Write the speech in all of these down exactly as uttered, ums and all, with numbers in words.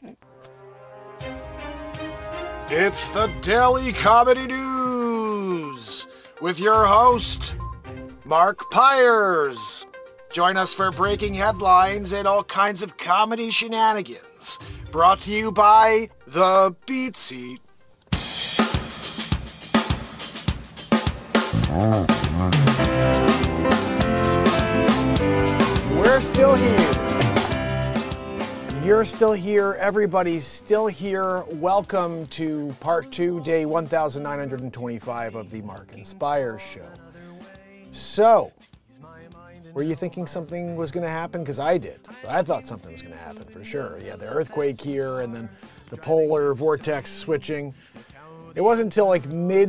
It's the Daily Comedy News with your host, Mark Pyers. Join us for breaking headlines and all kinds of comedy shenanigans. Brought to you by The Beat Seat. We're still here. You're still here. Everybody's still here. Welcome to part two, day one thousand nine hundred twenty-five of the Mark Inspires show. So, were you thinking something was going to happen? Because I did. I thought something was going to happen for sure. Yeah, the earthquake here and then the polar vortex switching. It wasn't until like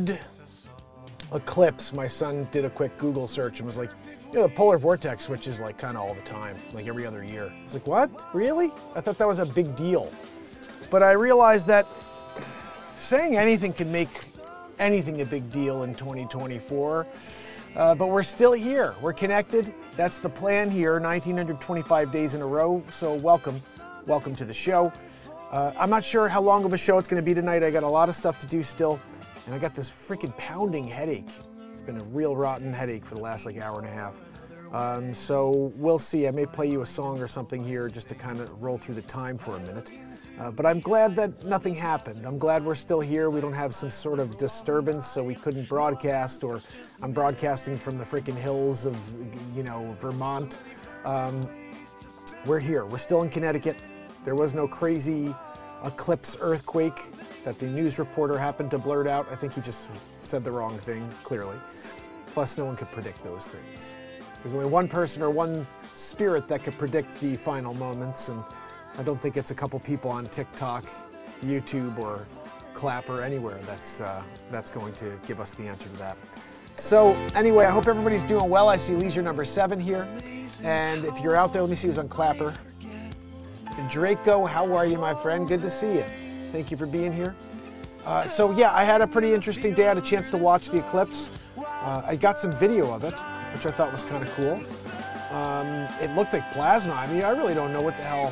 mid-eclipse my son did a quick Google search and was like, you know, the polar vortex switches like kind of all the time, like every other year. It's like, what? Really? I thought that was a big deal. But I realized that saying anything can make anything a big deal in twenty twenty-four. Uh, but we're still here. We're connected. That's the plan here, one thousand nine hundred twenty-five days in a row. So welcome. Welcome to the show. Uh, I'm not sure how long of a show it's going to be tonight. I got a lot of stuff to do still. And I got this freaking pounding headache. It's been a real rotten headache for the last like hour and a half. Um, so we'll see. I may play you a song or something here just to kind of roll through the time for a minute. Uh, but I'm glad that nothing happened. I'm glad we're still here. We don't have some sort of disturbance, so we couldn't broadcast, or I'm broadcasting from the freaking hills of, you know, Vermont. Um, we're here. We're still in Connecticut. There was no crazy eclipse earthquake that the news reporter happened to blurt out. I think he just said the wrong thing, clearly. Plus, no one could predict those things. There's only one person or one spirit that could predict the final moments, and I don't think it's a couple people on TikTok, YouTube, or Clapper, anywhere that's uh, that's going to give us the answer to that. So anyway, I hope everybody's doing well. I see leisure number seven here, and if you're out there, let me see who's on Clapper. Draco, how are you, my friend? Good to see you. Thank you for being here. Uh, so yeah, I had a pretty interesting day. I had a chance to watch the eclipse. Uh, I got some video of it, which I thought was kind of cool. Um, it looked like plasma. I mean, I really don't know what the hell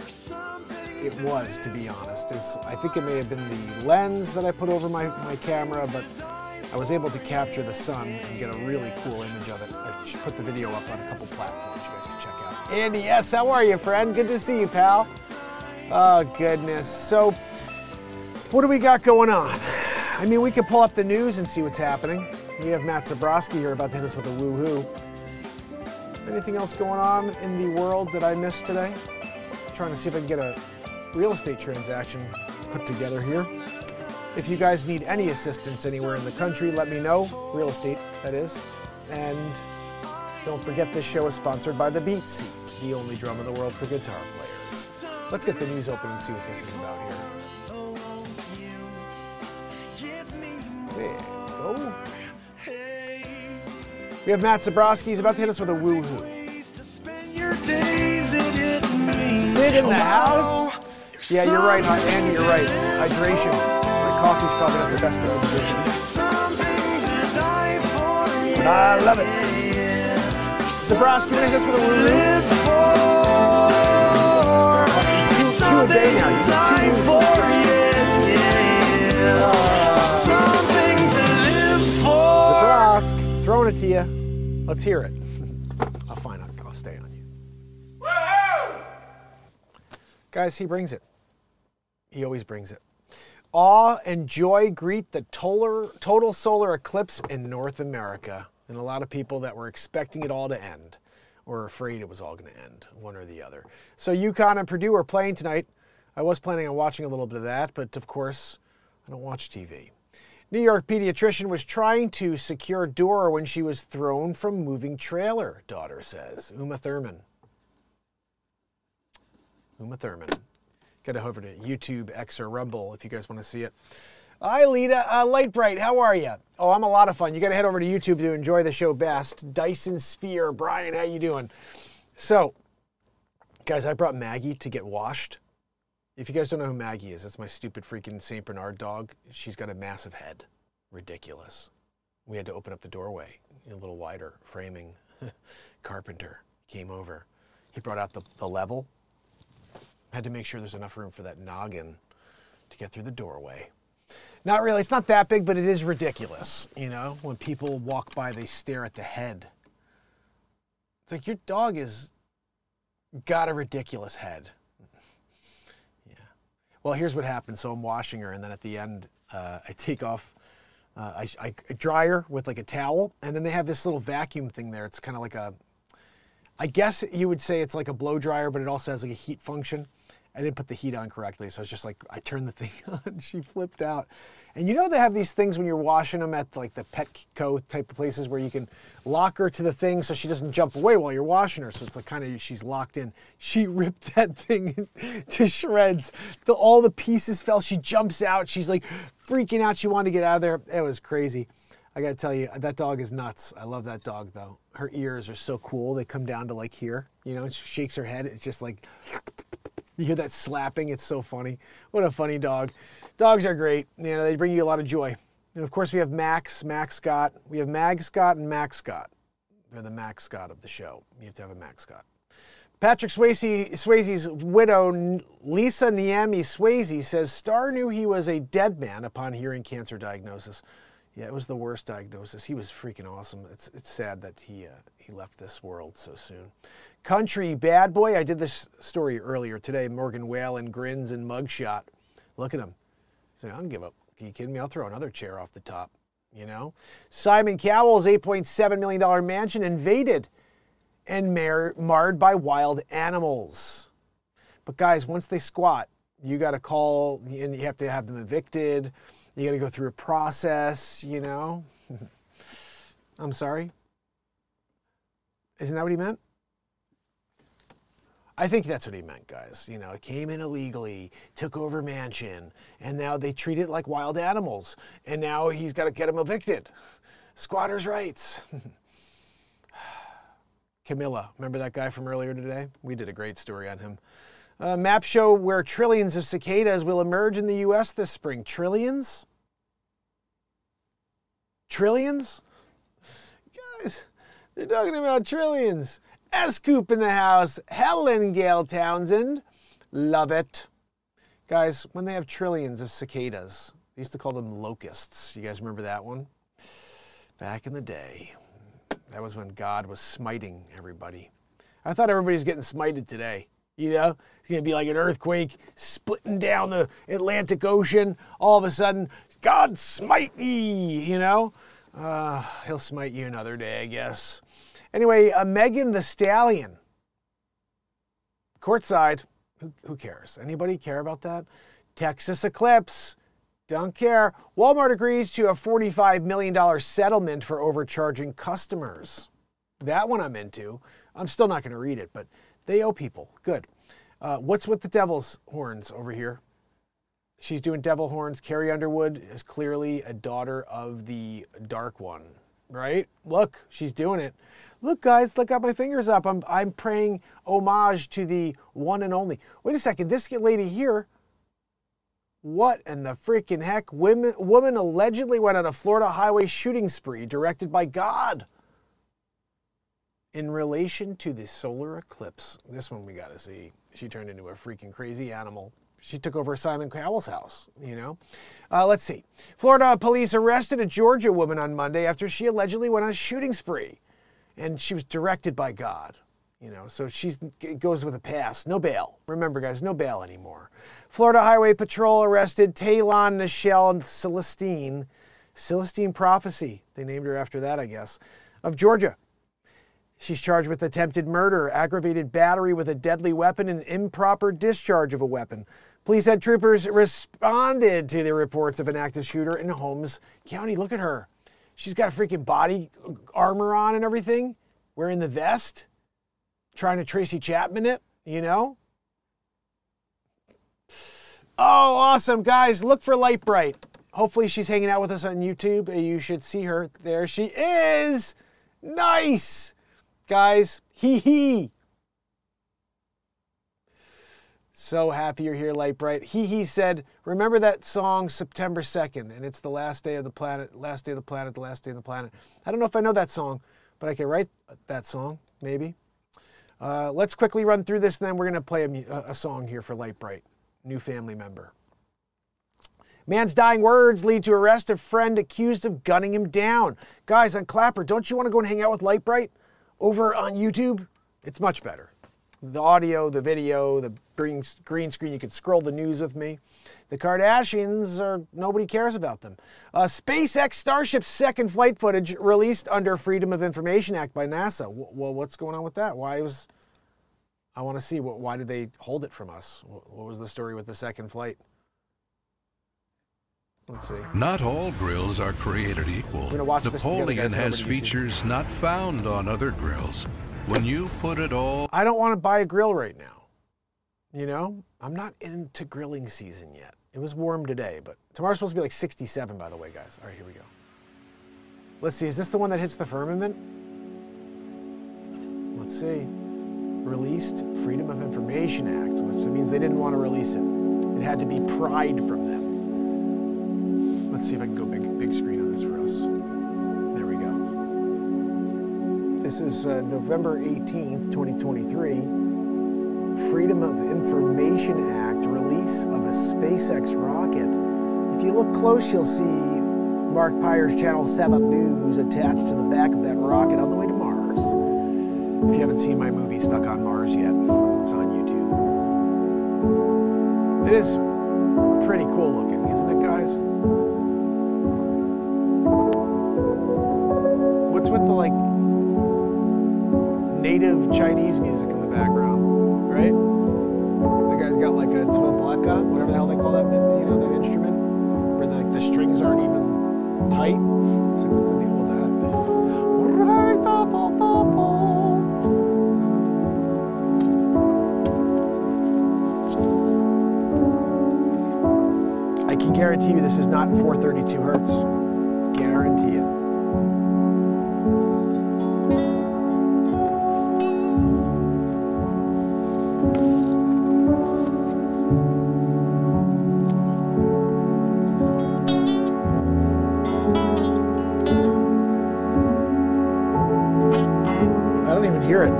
it was, to be honest. It's, I think it may have been the lens that I put over my, my camera, but I was able to capture the sun and get a really cool image of it. I should put the video up on a couple platforms you guys can check out. Andy, yes, how are you, friend? Good to see you, pal. Oh, goodness. So, what do we got going on? I mean, we could pull up the news and see what's happening. We have Matt Zabrowski here about to hit us with a woohoo. Anything else going on in the world that I missed today? I'm trying to see if I can get a real estate transaction put together here. If you guys need any assistance anywhere in the country, let me know. Real estate, that is. And don't forget, this show is sponsored by The Beat Seat, the only drum in the world for guitar players. Let's get the news open and see what this is about here. There you go. We have Matt Zabrowski. He's about to hit us with a woohoo. Sit in the house? Yeah, you're right, Andy, you're right. Hydration. My coffee's probably not the best thing in the business. But I love it. Zabrowski, you want to hit us with a woohoo? Two, two a day now. You do two Zabrowski, throwing it to you. Let's hear it. I'll fine. I'll, I'll stay on you. Woo-hoo! Guys, he brings it. He always brings it. Awe and joy greet the total, total solar eclipse in North America. And a lot of people that were expecting it all to end, or afraid it was all going to end, one or the other. So UConn and Purdue are playing tonight. I was planning on watching a little bit of that, but of course, I don't watch T V. New York pediatrician was trying to secure door when she was thrown from moving trailer, daughter says. Uma Thurman. Uma Thurman. Get over to YouTube, X, or Rumble if you guys want to see it. Hi, Lita. Uh, Lightbright, how are you? Oh, I'm a lot of fun. You got to head over to YouTube to enjoy the show best. Dyson Sphere. Brian, how you doing? So, guys, I brought Maggie to get washed. If you guys don't know who Maggie is, that's my stupid freaking Saint Bernard dog. She's got a massive head. Ridiculous. We had to open up the doorway a little wider. Framing. Carpenter came over. He brought out the, the level. Had to make sure there's enough room for that noggin to get through the doorway. Not really, it's not that big, but it is ridiculous, you know? When people walk by, they stare at the head. It's like, your dog has got a ridiculous head. Yeah. Well, here's what happens. So I'm washing her, and then at the end, uh, I take off, uh, I, I, I dry her with like a towel, and then they have this little vacuum thing there. It's kind of like a, I guess you would say it's like a blow dryer, but it also has like a heat function. I didn't put the heat on correctly, so it's just like, I turned the thing on, she flipped out. And you know they have these things when you're washing them at like the Petco type of places where you can lock her to the thing so she doesn't jump away while you're washing her. So it's like kind of, she's locked in. She ripped that thing to shreds. The, all the pieces fell. She jumps out. She's like freaking out. She wanted to get out of there. It was crazy. I gotta tell you, that dog is nuts. I love that dog though. Her ears are so cool. They come down to like here, you know, she shakes her head. It's just like, you hear that slapping. It's so funny. What a funny dog. Dogs are great. You know, they bring you a lot of joy. And of course we have Max, Max Scott. We have Mag Scott and Max Scott. They're the Max Scott of the show. You have to have a Max Scott. Patrick Swayze, Swayze's widow, Lisa Niemi Swayze, says Starr knew he was a dead man upon hearing cancer diagnosis. Yeah, it was the worst diagnosis. He was freaking awesome. It's, it's sad that he, uh, he left this world so soon. Country bad boy. I did this story earlier today. Morgan Wallen grins and mugshot. Look at him. He's like, I don't give up. Are you kidding me? I'll throw another chair off the top. You know? Simon Cowell's eight point seven million dollars mansion invaded and mar marred by wild animals. But guys, once they squat, you got to call, and you have to have them evicted. You got to go through a process, you know? I'm sorry? Isn't that what he meant? I think that's what he meant, guys. You know, it came in illegally, took over mansion, and now they treat it like wild animals. And now he's got to get them evicted. Squatters' rights. Camilla, remember that guy from earlier today? We did a great story on him. Uh, maps show where trillions of cicadas will emerge in the U S this spring. Trillions? Trillions? Guys, they're talking about trillions. S-Coop in the house. Helen Gale Townsend. Love it. Guys, when they have trillions of cicadas, they used to call them locusts. You guys remember that one? Back in the day. That was when God was smiting everybody. I thought everybody was getting smited today. You know, it's going to be like an earthquake splitting down the Atlantic Ocean. All of a sudden, God smite me, you know. Uh, he'll smite you another day, I guess. Anyway, uh, Megan Thee Stallion. Courtside. Who, who cares? Anybody care about that? Texas Eclipse. Don't care. Walmart agrees to a forty-five million dollars settlement for overcharging customers. That one I'm into. I'm still not going to read it, but they owe people. Good. Uh, what's with the devil's horns over here? She's doing devil horns. Carrie Underwood is clearly a daughter of the Dark One, right? Look, she's doing it. Look, guys, look, got my fingers up. I'm, I'm praying homage to the one and only. Wait a second. This lady here, what in the freaking heck? Women, woman allegedly went on a Florida highway shooting spree directed by God in relation to the solar eclipse. This one we got to see. She turned into a freaking crazy animal. She took over Simon Cowell's house, you know. Uh, let's see. Florida police arrested a Georgia woman on Monday after she allegedly went on a shooting spree. And she was directed by God, you know, so she goes with a pass. No bail. Remember, guys, no bail anymore. Florida Highway Patrol arrested Taylon Nichelle Celestine. Celestine Prophecy. They named her after that, I guess. Of Georgia. She's charged with attempted murder, aggravated battery with a deadly weapon, and improper discharge of a weapon. Police said troopers responded to the reports of an active shooter in Holmes County. Look at her. She's got freaking body armor on and everything, wearing the vest, trying to Tracy Chapman it, you know? Oh, awesome, guys. Look for Light Bright. Hopefully she's hanging out with us on YouTube. You should see her. There she is. Nice. Guys, hee hee. So happy you're here, Light Bright. He he said, remember that song September second, and it's the last day of the planet, last day of the planet, the last day of the planet. I don't know if I know that song, but I can write that song, maybe. Uh, let's quickly run through this, and then we're going to play a, a song here for Light Bright, new family member. Man's dying words lead to arrest of friend accused of gunning him down. Guys, on Clapper, don't you want to go and hang out with Light Bright over on YouTube? It's much better. The audio, the video, the green, green screen, you can scroll the news with me. The Kardashians, are nobody cares about them. Uh, SpaceX Starship's second flight footage released under Freedom of Information Act by NASA. Well, what's going on with that? Why was, I want to see, what, why did they hold it from us? What was the story with the second flight? Let's see. Not all grills are created equal. Napoleon has features not found on other grills. When you put it all... I don't want to buy a grill right now. You know, I'm not into grilling season yet. It was warm today, but tomorrow's supposed to be like sixty-seven, by the way, guys. All right, here we go. Let's see, is this the one that hits the firmament? Let's see. Released Freedom of Information Act, which means they didn't want to release it. It had to be pried from them. Let's see if I can go big, big screen on this for us. There we go. This is uh, November eighteenth, twenty twenty-three. Freedom of Information Act, release of a SpaceX rocket. If you look close, you'll see Mark Pyers' Channel seven News attached to the back of that rocket on the way to Mars. If you haven't seen my movie Stuck on Mars yet, it's on YouTube. It is pretty cool looking, isn't it, guys? What's with the, like, native Chinese music in the background? Right? The guy's got like a tuableka, whatever the hell they call that, you know, that instrument, where the, like, the strings aren't even tight. So what's the deal with that? I can guarantee you this is not in four thirty-two hertz. Guarantee it. Hear it.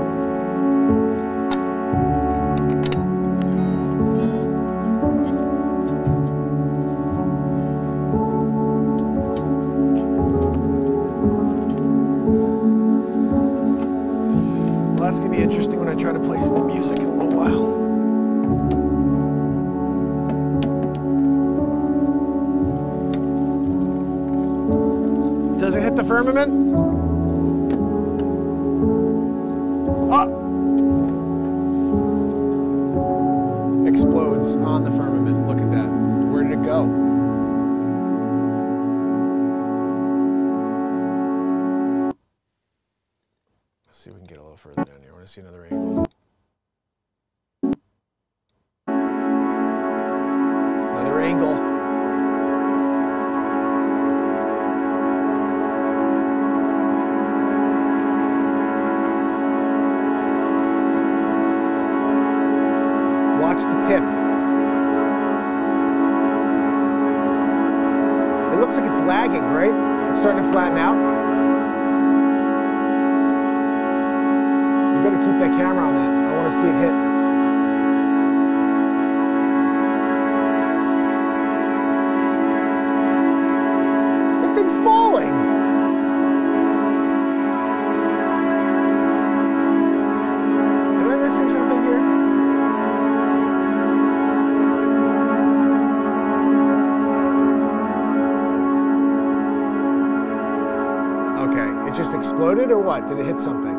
Well, that's gonna be interesting when I try to play some music in a little while. Does it hit the firmament? Explodes on the firmament. Look at that. Where did it go? Let's see if we can get a little further down here. I want to see another angle. Another angle. Watch the tip. It looks like it's lagging, right? It's starting to flatten out. You better keep that camera on that. I want to see it hit. That thing's falling. Am I missing something here? Okay, it just exploded or what? Did it hit something?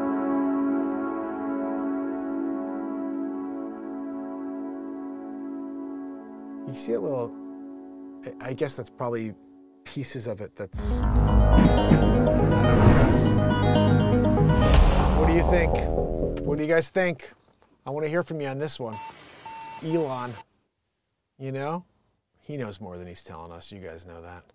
You see a little, I guess that's probably pieces of it that's, I don't know. What do you think? What do you guys think? I want to hear from you on this one. Elon, you know? He knows more than he's telling us. You guys know that.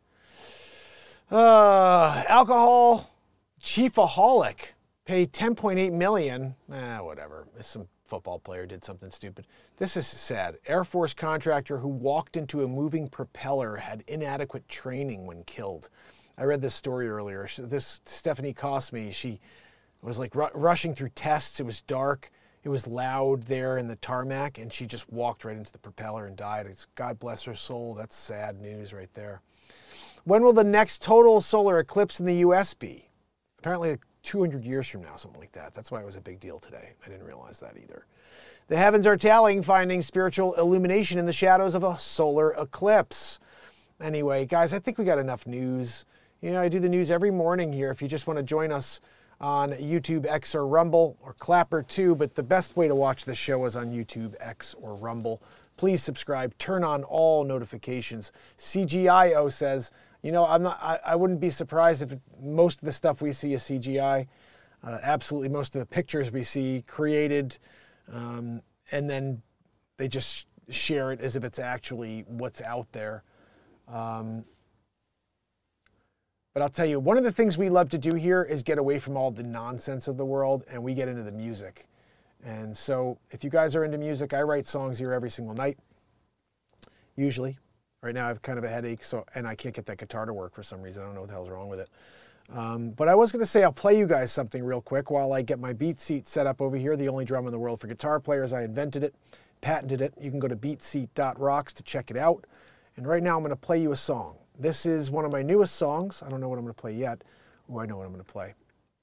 Uh, alcohol chiefaholic paid ten point eight million dollars. Eh, whatever. Some football player did something stupid. This is sad. Air Force contractor who walked into a moving propeller had inadequate training when killed. I read this story earlier. This Stephanie Cosme, she was like ru- rushing through tests. It was dark. It was loud there in the tarmac, and she just walked right into the propeller and died. It's, God bless her soul. That's sad news right there. When will the next total solar eclipse in the U S be? Apparently like two hundred years from now, something like that. That's why it was a big deal today. I didn't realize that either. The heavens are telling, finding spiritual illumination in the shadows of a solar eclipse. Anyway, guys, I think we got enough news. You know, I do the news every morning here if you just want to join us on YouTube, X, or Rumble, or Clapper too, but the best way to watch this show is on YouTube, X, or Rumble. Please subscribe, turn on all notifications. C G I O says, you know, I'm not, I, I wouldn't be surprised if it, most of the stuff we see is C G I. Uh, absolutely most of the pictures we see created, um, and then they just share it as if it's actually what's out there. Um, but I'll tell you, one of the things we love to do here is get away from all the nonsense of the world, and we get into the music. And so if you guys are into music, I write songs here every single night, usually. Right now I have kind of a headache, so and I can't get that guitar to work for some reason. I don't know what the hell's wrong with it. Um, but I was going to say I'll play you guys something real quick while I get my beat seat set up over here, the only drum in the world for guitar players. I invented it, patented it. You can go to beat seat dot rocks to check it out. And right now I'm going to play you a song. This is one of my newest songs. I don't know what I'm going to play yet. Oh, I know what I'm going to play.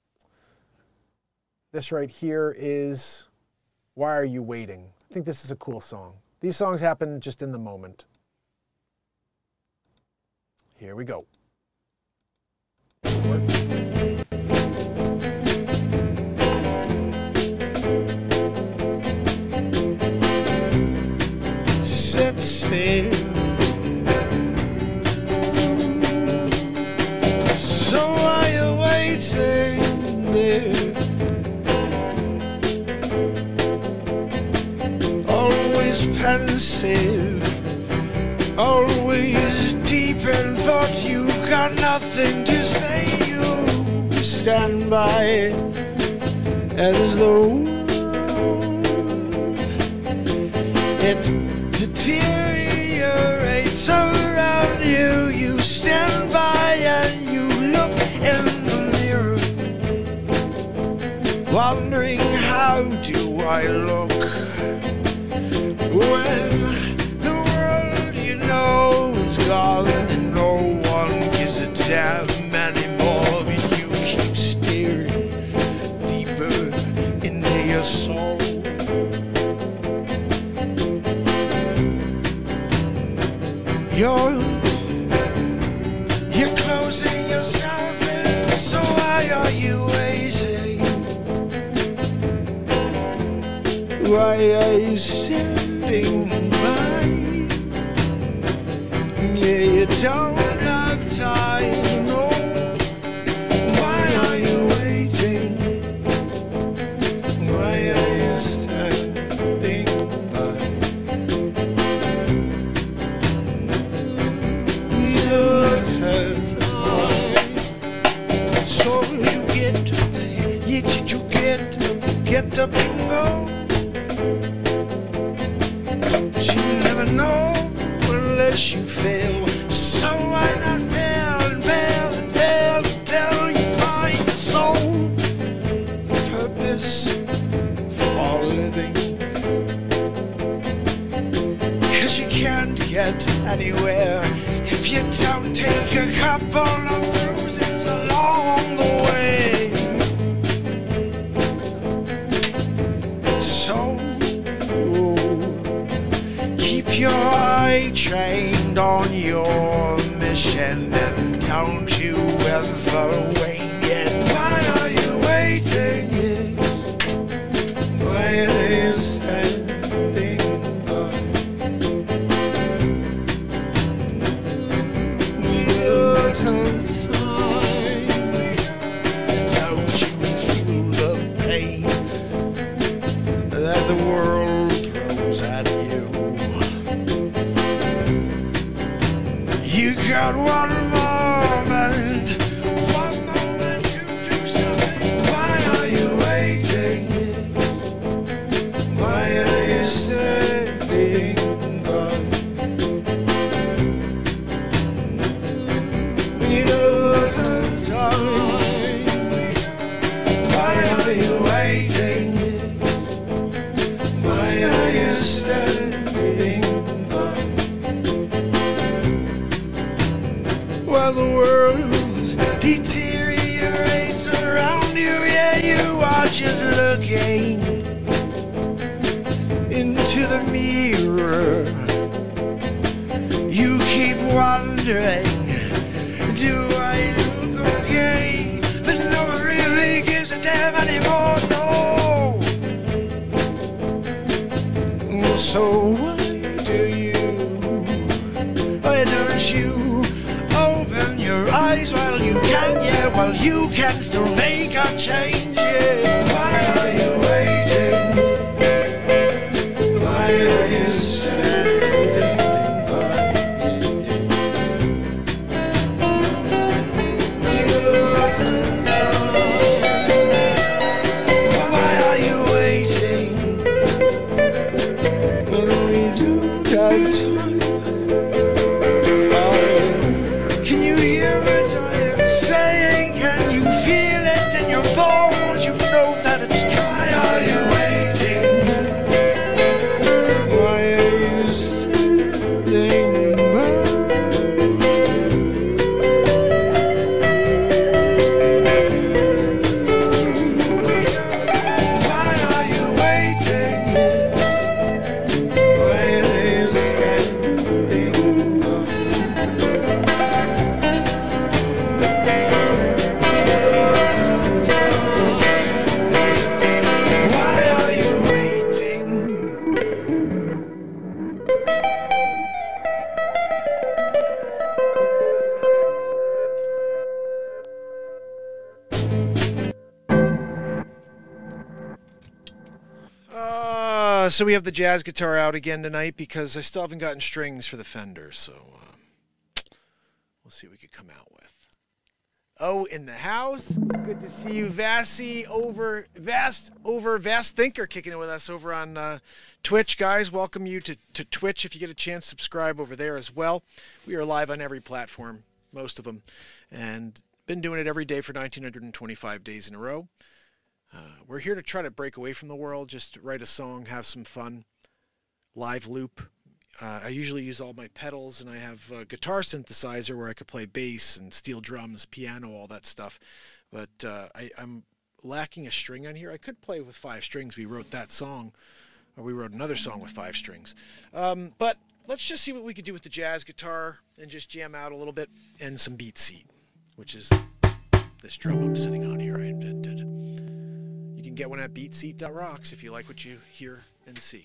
This right here is Why Are You Waiting? I think this is a cool song. These songs happen just in the moment. Here we go. Set sail. So are you waiting there? Always pensive, always deep in thought. You got nothing to say. You stand by as though it deteriorates around you. You stand by and you look in the mirror, wondering how do I look when the world you know is gone and no one gives a damn anymore. But you keep staring deeper into your soul. You're, you're closing yourself in, so why are you waiting? Why are you standing by? Yeah, you don't have time, no. Why are you waiting? Why are you standing by? So you get, you, you get, get up and go. But you never know unless you fail. So why not fail and fail and fail until you find the soul purpose for living? 'Cause you can't get anywhere if you don't take a couple of bruises along the way. So keep your eye trained on your mission and don't you ever wane yet. Why are you waiting? Yes. Why are you standing by? Don't you feel the pain that the world throws at you? You got one moment, one moment to do something. Why are you waiting? Why are you standing by? When you don't have time, why are standing by while the world deteriorates around you? Yeah, you are just looking into the mirror. You keep wondering, do I look okay? But no one really gives a damn anymore, no. So why do you, why don't you open your eyes while you can, yeah, while you can still make a change, yeah. Why are you waiting? Why are you standing by? You look why are you waiting when we don't have time? Oh, can you hear what I am saying? Can you feel it in your bones? You know that it's true. Why are you waiting? Why are you standing by? Why are you waiting? Why are you standing by? Why are you waiting? Uh, so we have the jazz guitar out again tonight because I still haven't gotten strings for the Fender, so um, we'll see what we could come out with. Oh, in the house. Good to see you, Vassy over Vast over Vast Thinker kicking it with us over on uh, Twitch, guys. Welcome you to, to Twitch. If you get a chance, subscribe over there as well. We are live on every platform, most of them, and been doing it every day for one thousand nine hundred twenty-five days in a row. Uh, we're here to try to break away from the world, just write a song, have some fun, live loop. Uh, I usually use all my pedals, and I have a guitar synthesizer where I could play bass and steel drums, piano, all that stuff. But uh, I, I'm lacking a string on here. I could play with five strings. We wrote that song, or we wrote another song with five strings. Um, but let's just see what we could do with the jazz guitar and just jam out a little bit, and some beat seat, which is this drum I'm sitting on here I invented. You can get one at beatseat dot rocks if you like what you hear and see.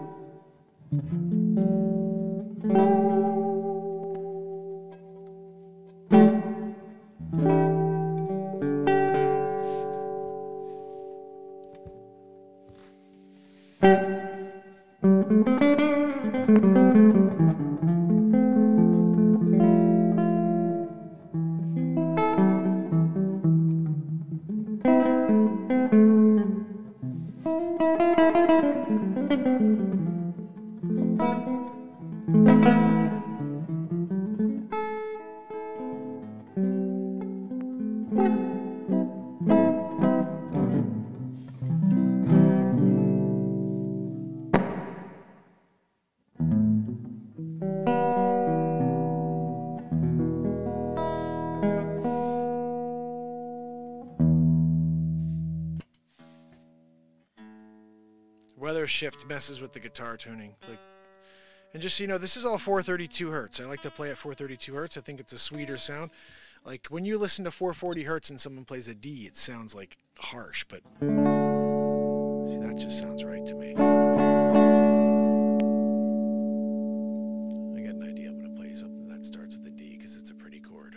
Weather shift messes with the guitar tuning. Like, and just so you know, this is all four thirty-two hertz. I like to play at four thirty-two hertz. I think it's a sweeter sound. Like when you listen to four forty hertz and someone plays a D, it sounds like harsh, but see, that just sounds right to me. I got an idea. I'm going to play something that starts with a D because it's a pretty chord.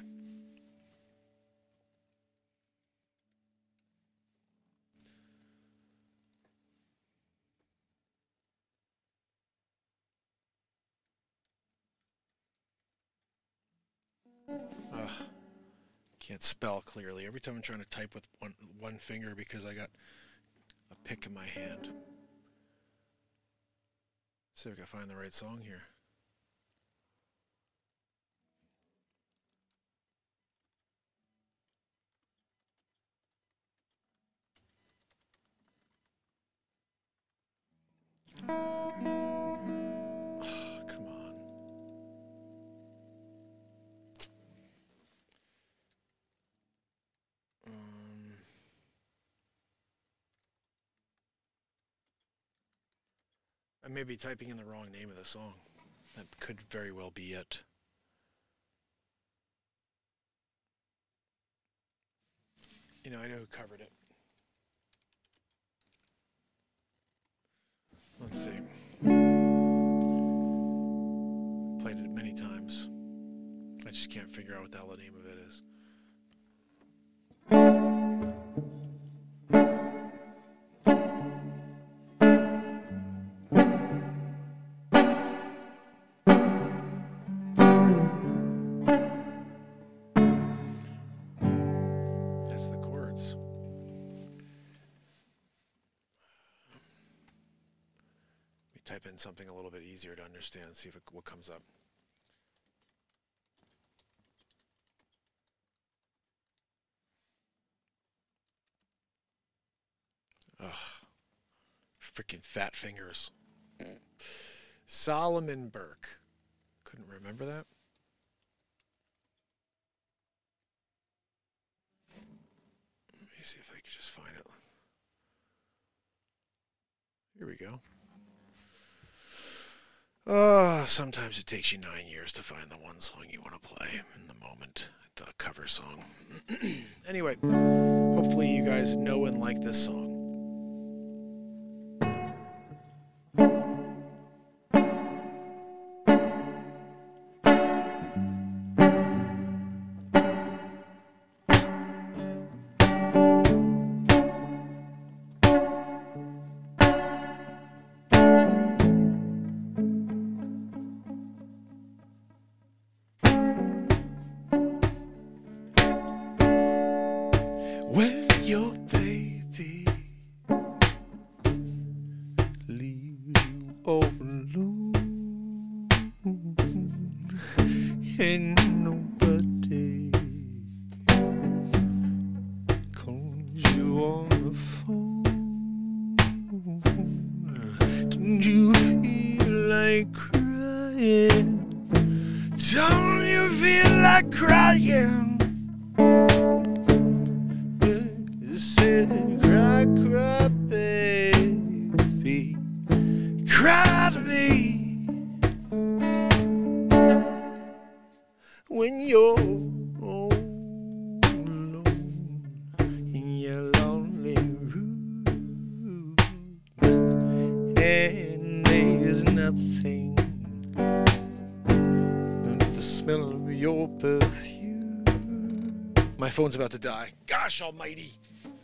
Ugh. Can't spell clearly. Every time I'm trying to type with one one finger because I got a pick in my hand. See if I can find the right song here. I may be typing in the wrong name of the song. That could very well be it. You know, I know who covered it. Let's see. Played it many times. I just can't figure out what the hell the name of it is. That's the chords. Let me type in something a little bit easier to understand, see if it, what comes up. Ugh. Freaking fat fingers. Solomon Burke. Couldn't remember that. Let me see if I can just find it. Here we go. Oh, sometimes it takes you nine years to find the one song you want to play in the moment. The cover song. Anyway, hopefully you guys know and like this song. When your baby leaves you all alone and nobody calls you on the phone, don't you feel like crying? Don't you feel like crying? Cry, cry, baby, cry to me when you're all alone in your lonely room, and there's nothing but the smell of your perfume. My phone's about to die. Gosh almighty.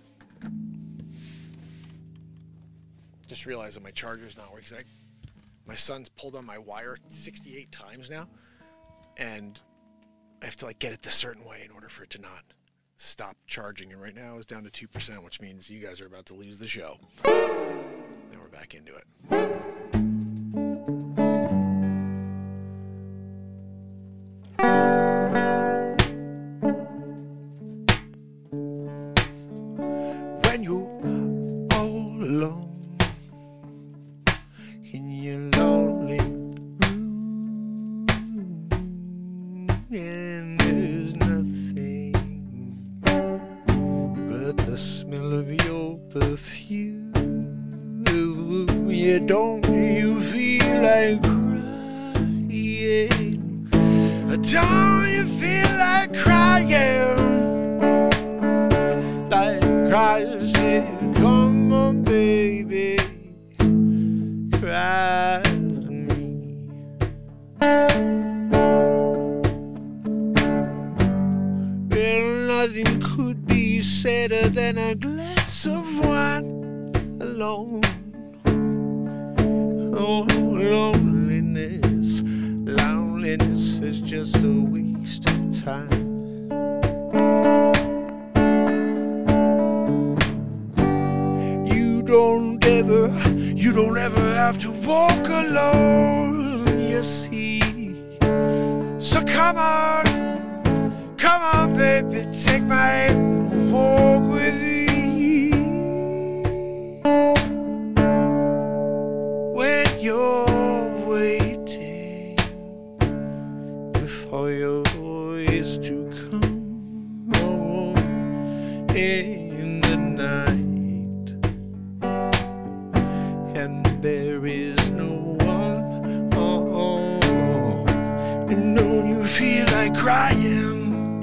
Just realized that my charger's not working. I, my son's pulled on my wire sixty-eight times now, and I have to like get it the certain way in order for it to not stop charging. And right now it's down to two percent, which means you guys are about to lose the show. Then we're back into it. When you're all alone in your lonely room, and there's nothing but the smell of your perfume, yeah, don't you feel like crying? Don't you feel like crying? Like Christ said, come on baby, cry to me. Well, nothing could be sadder than a glass of wine alone. Oh, loneliness, loneliness is just a waste of time. You don't ever, you don't ever have to walk alone, you see. So come on, come on baby, take my hand and walk with me. When you're waiting for your voice to come home in the night, and there is no one. Oh, oh, oh. And don't you feel like crying?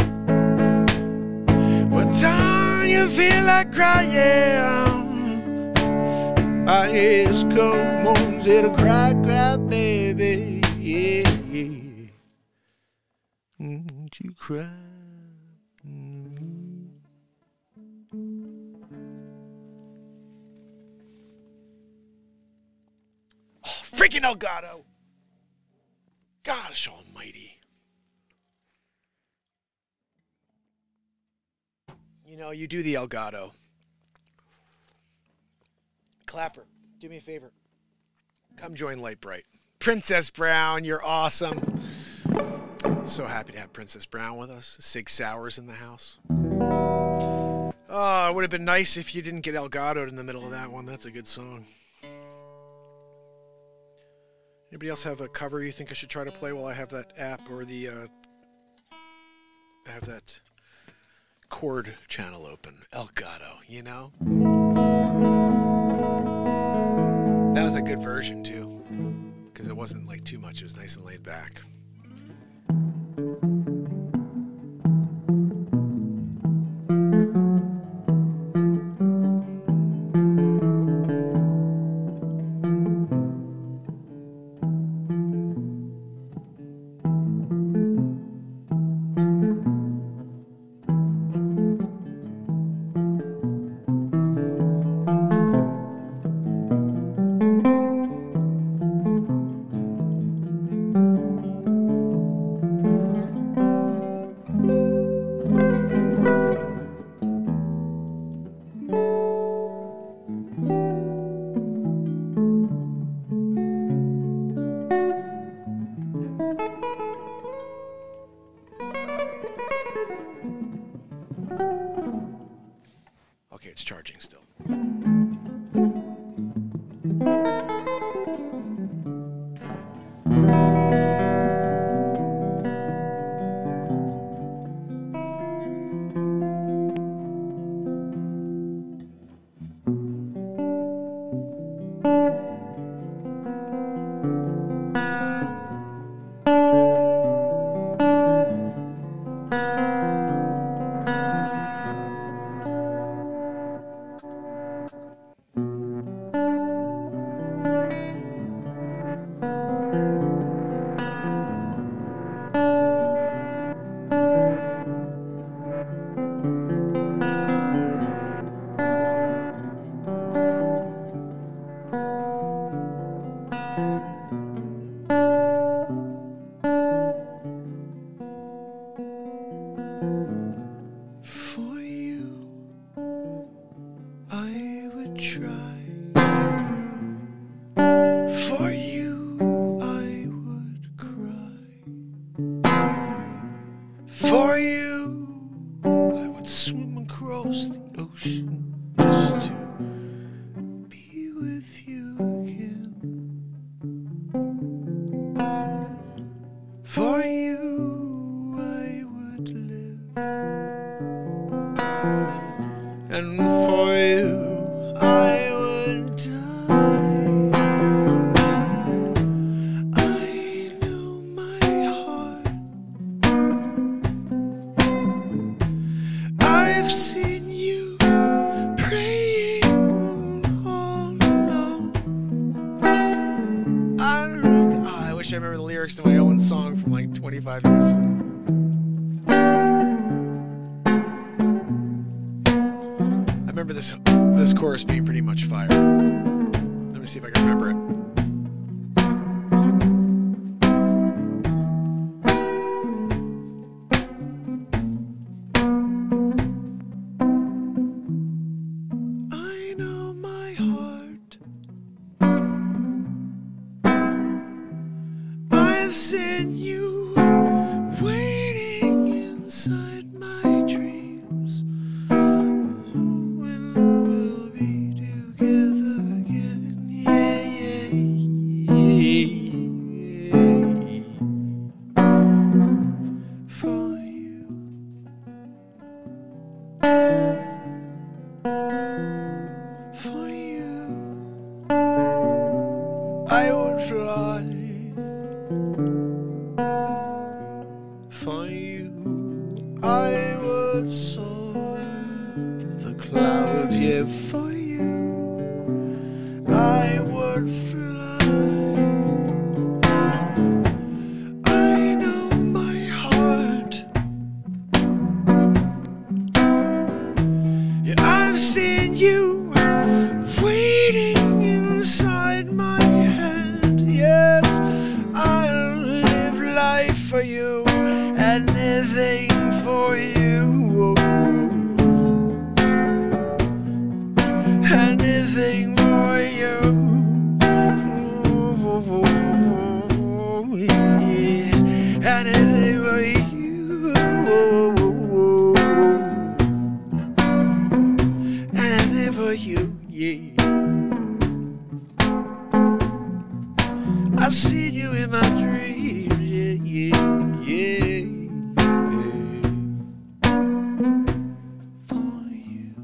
What time you feel like crying? I ask, come on, say to cry, cry, baby, yeah, yeah. Won't you cry? Mm-hmm. Oh, freaking Elgato! Gosh almighty. You know, you do the Elgato. Clapper, do me a favor. Come join Light Bright. Princess Brown, you're awesome. So happy to have Princess Brown with us. Sig Sauer's in the house. Oh, it would have been nice if you didn't get Elgato in the middle of that one. That's a good song. Anybody else have a cover you think I should try to play while I have that app or the, uh, I have that chord channel open? Elgato, you know? That was a good version too, because it wasn't like too much. It was nice and laid back. Okay, it's charging still. For you. fly for you. I would soar the clouds, yeah, for you. I would fly. I know my heart. Yeah, I've seen you waiting inside my head. Yes, I'll live life for you, anything for you, anything for you, yeah, anything for you, anything for you, yeah. I see you in my dreams, yeah, yeah, yeah. For you.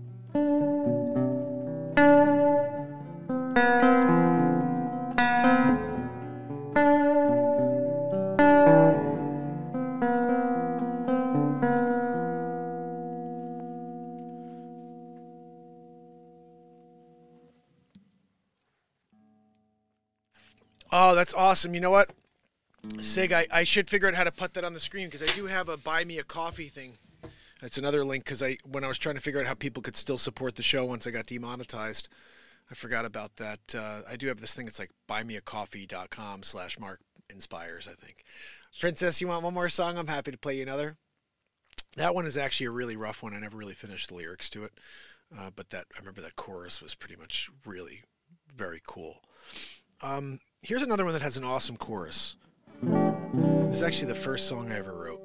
Oh, that's awesome. You know what, Sig, I, I should figure out how to put that on the screen because I do have a buy me a coffee thing. That's another link because I when I was trying to figure out how people could still support the show once I got demonetized, I forgot about that. Uh, I do have this thing. It's like buymeacoffee.com slash Mark Inspires, I think. Princess, you want one more song? I'm happy to play you another. That one is actually a really rough one. I never really finished the lyrics to it. Uh, but that I remember that chorus was pretty much really very cool. Um, here's another one that has an awesome chorus. This is actually the first song I ever wrote.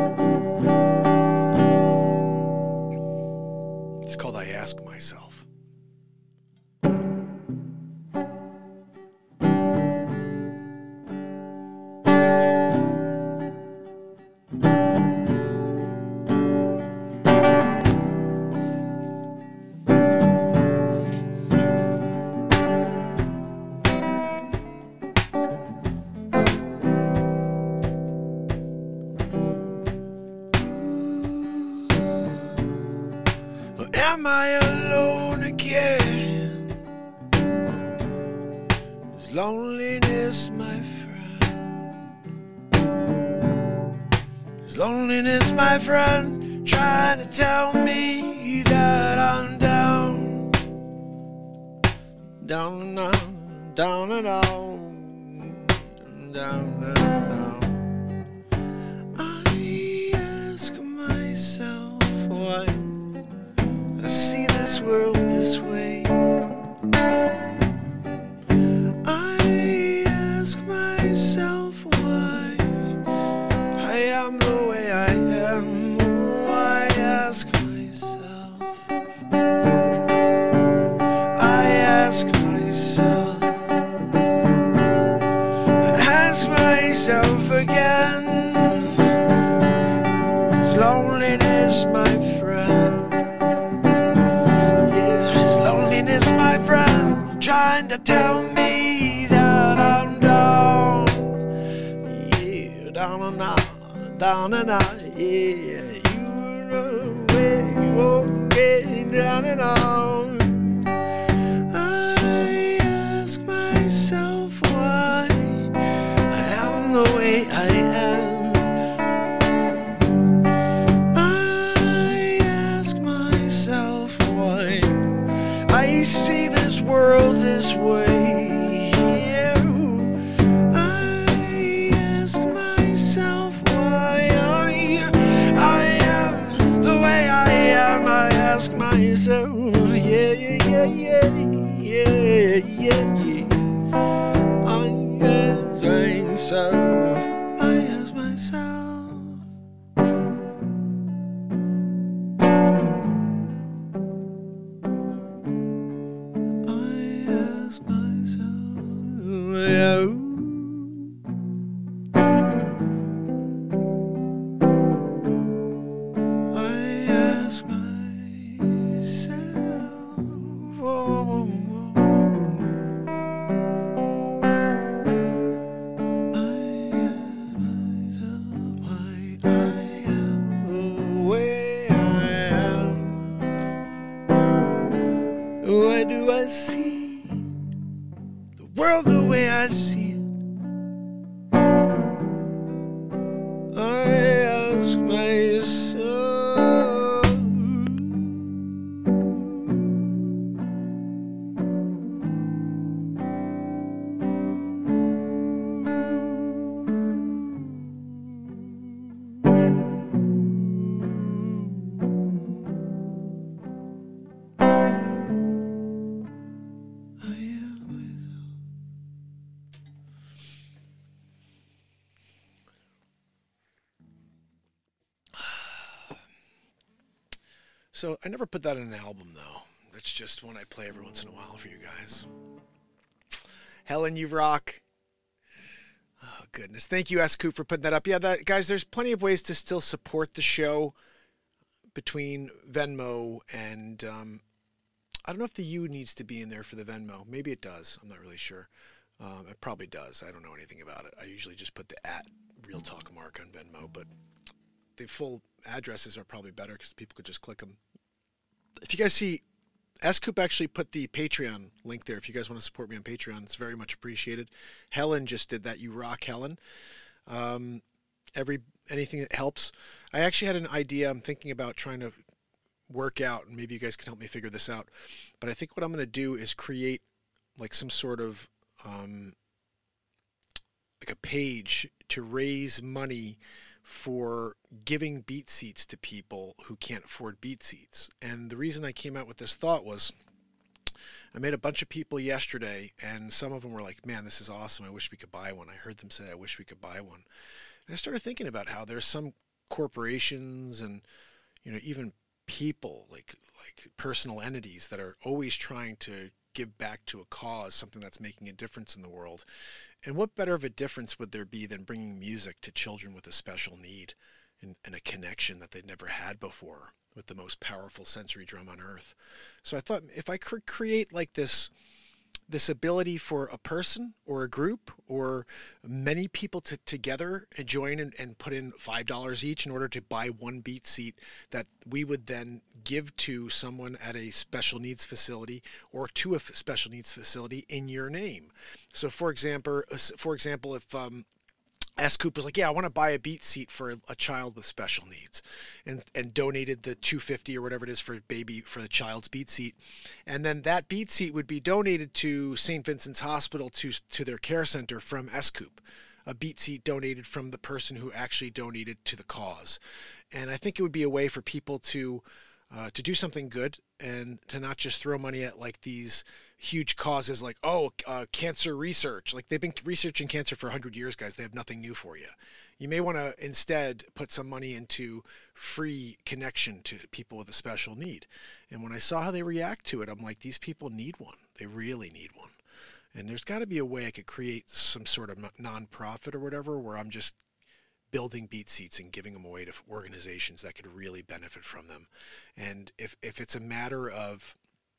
It's called I Ask Myself. Am I alone again? Is loneliness my friend? Is loneliness my friend? Trying to tell me that I'm down, down and down, down and down, down and down. I ask myself why I see this world this way. I ask myself why I am the way I am. I ask myself. I ask myself. I ask myself again. Is loneliness my friend? My friend trying to tell me that I'm down, yeah, down and out, down and out, yeah, you know where you won't get down and out. I ask myself why I am the way I am. I ask myself why I see this world this way. Yeah. I ask myself why I, I am the way I am. I ask myself, yeah, yeah, yeah, yeah, yeah, yeah, yeah. I ask myself, I ask myself. way I see it. I ask myself, So I never put that in an album, though. That's just one I play every once in a while for you guys. Helen, you rock. Oh, goodness. Thank you, S-Coop, for putting that up. Yeah, that, guys, there's plenty of ways to still support the show between Venmo and... Um, I don't know if the U needs to be in there for the Venmo. Maybe it does. I'm not really sure. Um, it probably does. I don't know anything about it. I usually just put the at Real Talk Mark on Venmo, but the full addresses are probably better because people could just click them. If you guys see, S-Coop actually put the Patreon link there. If you guys want to support me on Patreon, it's very much appreciated. Helen just did that. You rock, Helen. Um, every anything that helps. I actually had an idea. I'm thinking about trying to work out, and maybe you guys can help me figure this out. But I think what I'm going to do is create like some sort of um, like a page to raise money for giving beat seats to people who can't afford beat seats. And the reason I came out with this thought was I met a bunch of people yesterday, and some of them were like, man, this is awesome. I wish we could buy one. I heard them say, I wish we could buy one. And I started thinking about how there's some corporations and, you know, even people, like like personal entities that are always trying to give back to a cause, something that's making a difference in the world. And what better of a difference would there be than bringing music to children with a special need and, and a connection that they'd never had before with the most powerful sensory drum on earth? So I thought if I could create like this this ability for a person or a group or many people to together and join and, and put in five dollars each in order to buy one beat seat that we would then give to someone at a special needs facility or to a special needs facility in your name. So for example, for example, if um, S-Coop was like, yeah, I want to buy a beat seat for a, a child with special needs, and and donated the two hundred fifty dollars or whatever it is for a baby for the child's beat seat, and then that beat seat would be donated to Saint Vincent's Hospital to to their care center from S-Coop, a beat seat donated from the person who actually donated to the cause. And I think it would be a way for people to uh, to do something good and to not just throw money at like these huge causes like, oh, uh, cancer research. Like they've been researching cancer for one hundred years, guys. They have nothing new for you. You may want to instead put some money into free connection to people with a special need. And when I saw how they react to it, I'm like, these people need one. They really need one. And there's got to be a way I could create some sort of nonprofit or whatever where I'm just building beat seats and giving them away to organizations that could really benefit from them. And if, if it's a matter of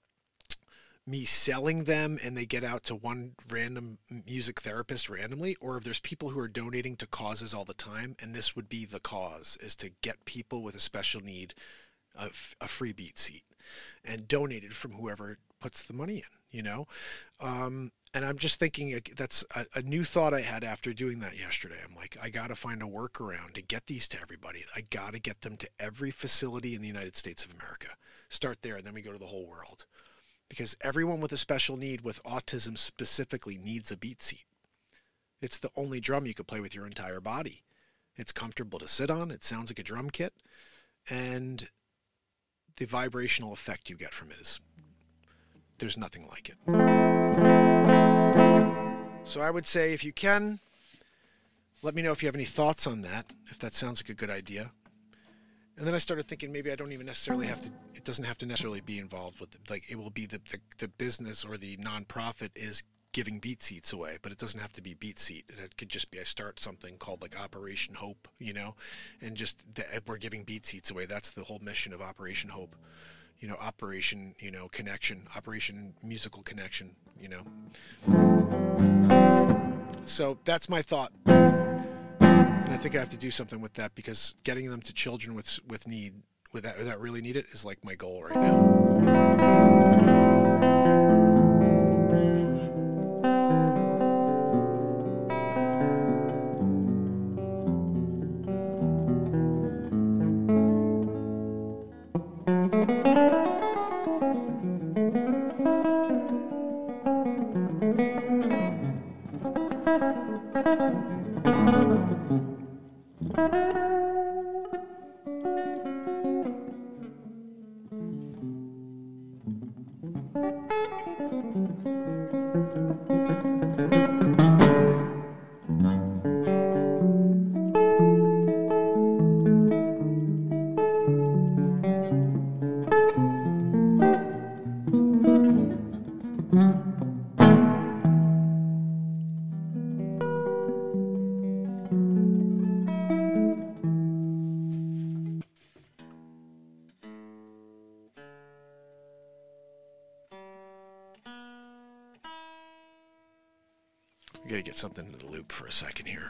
me selling them and they get out to one random music therapist randomly, or if there's people who are donating to causes all the time, and this would be the cause, is to get people with a special need a, a free beat seat and donated from whoever puts the money in, you know? Um, and I'm just thinking that's a, a new thought I had after doing that yesterday. I'm like, I got to find a workaround to get these to everybody. I got to get them to every facility in the United States of America. Start there, and then we go to the whole world. Because everyone with a special need, with autism specifically, needs a beat seat. It's the only drum you could play with your entire body. It's comfortable to sit on. It sounds like a drum kit. And the vibrational effect you get from it is, there's nothing like it. So I would say, if you can, let me know if you have any thoughts on that, if that sounds like a good idea. And then I started thinking maybe I don't even necessarily have to, it doesn't have to necessarily be involved with, like, it will be the, the, the business or the nonprofit is giving beat seats away, but it doesn't have to be beat seat. It could just be I start something called like Operation Hope, you know, and just the, we're giving beat seats away. That's the whole mission of Operation Hope, you know, Operation, you know, Connection, Operation Musical Connection, you know. So that's my thought. And I think I have to do something with that, because getting them to children with with need, with that or that really need it, is like my goal right now. I gotta get something in the loop for a second here.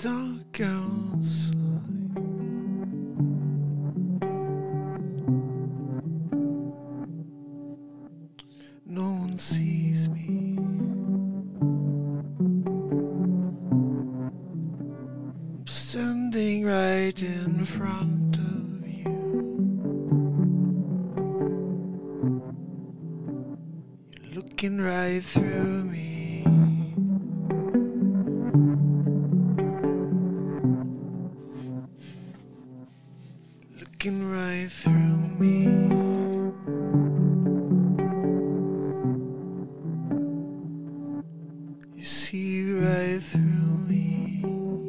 dark outside. No one sees me. I'm standing right in front of you. You're looking right through me. Looking right through me. You see right through me.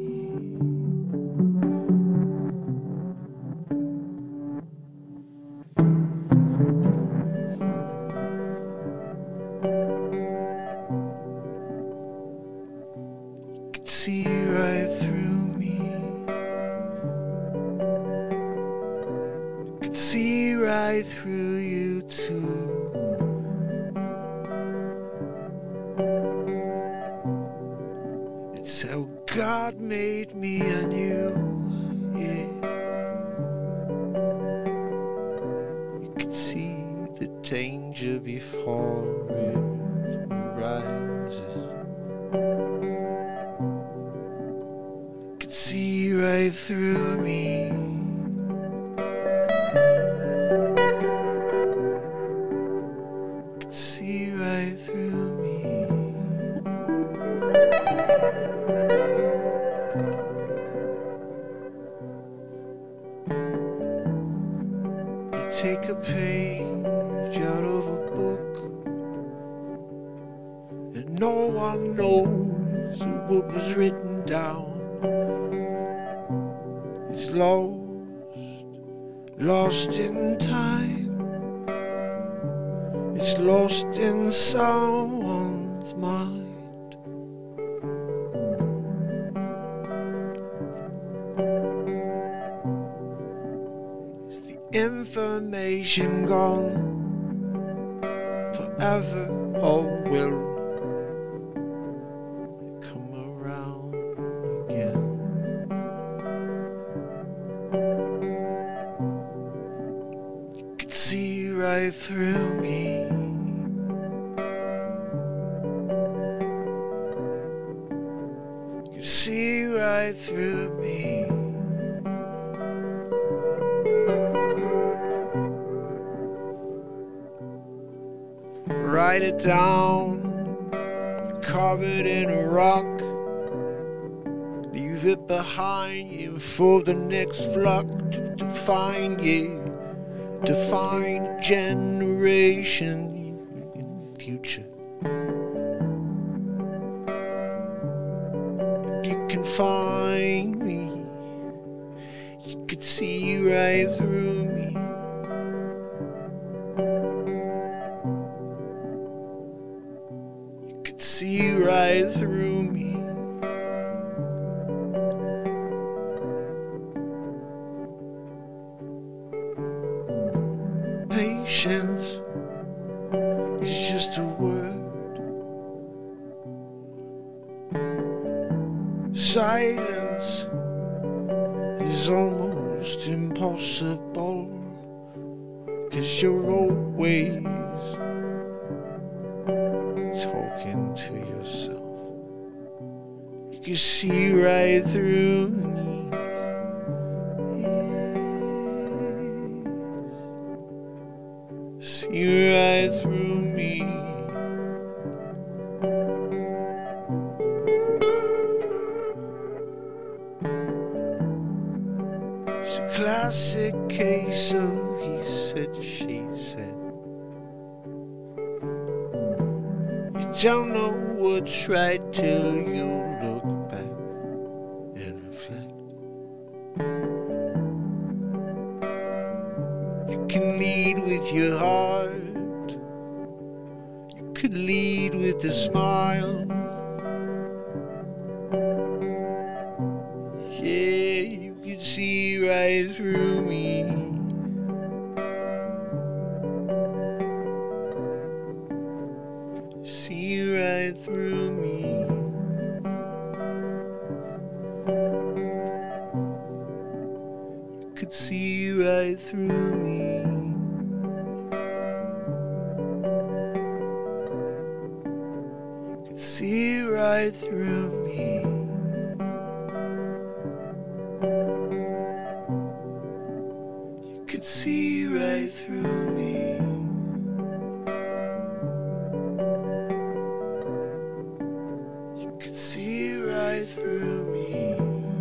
You can see right through me. See right through you too. It's how God made me anew, yeah. You can see the danger before it rises. You can see right through me. See right through me. You take a page out of a book, and no one knows what was written down. It's lost, lost in time. It's lost in someone's mind. Is the information gone forever, or will it come around again? You can see right through me. See right through me. Write it down, carve it in a rock, leave it behind you for the next flock to, to find you, to find generation in the future. You can find me. You could see right through me. You could see right through me. Patience is just a word. Silence is almost impossible, 'cause you're always talking to yourself. You can see right through me. See right through me. It's a classic case of he said, she said. You don't know what's right till you look back and reflect. You can lead with your heart. You could lead with a smile. Yeah, you can see right through me. See right through me. see right through me. You could see right through me. You could see right through me. You could see right through me.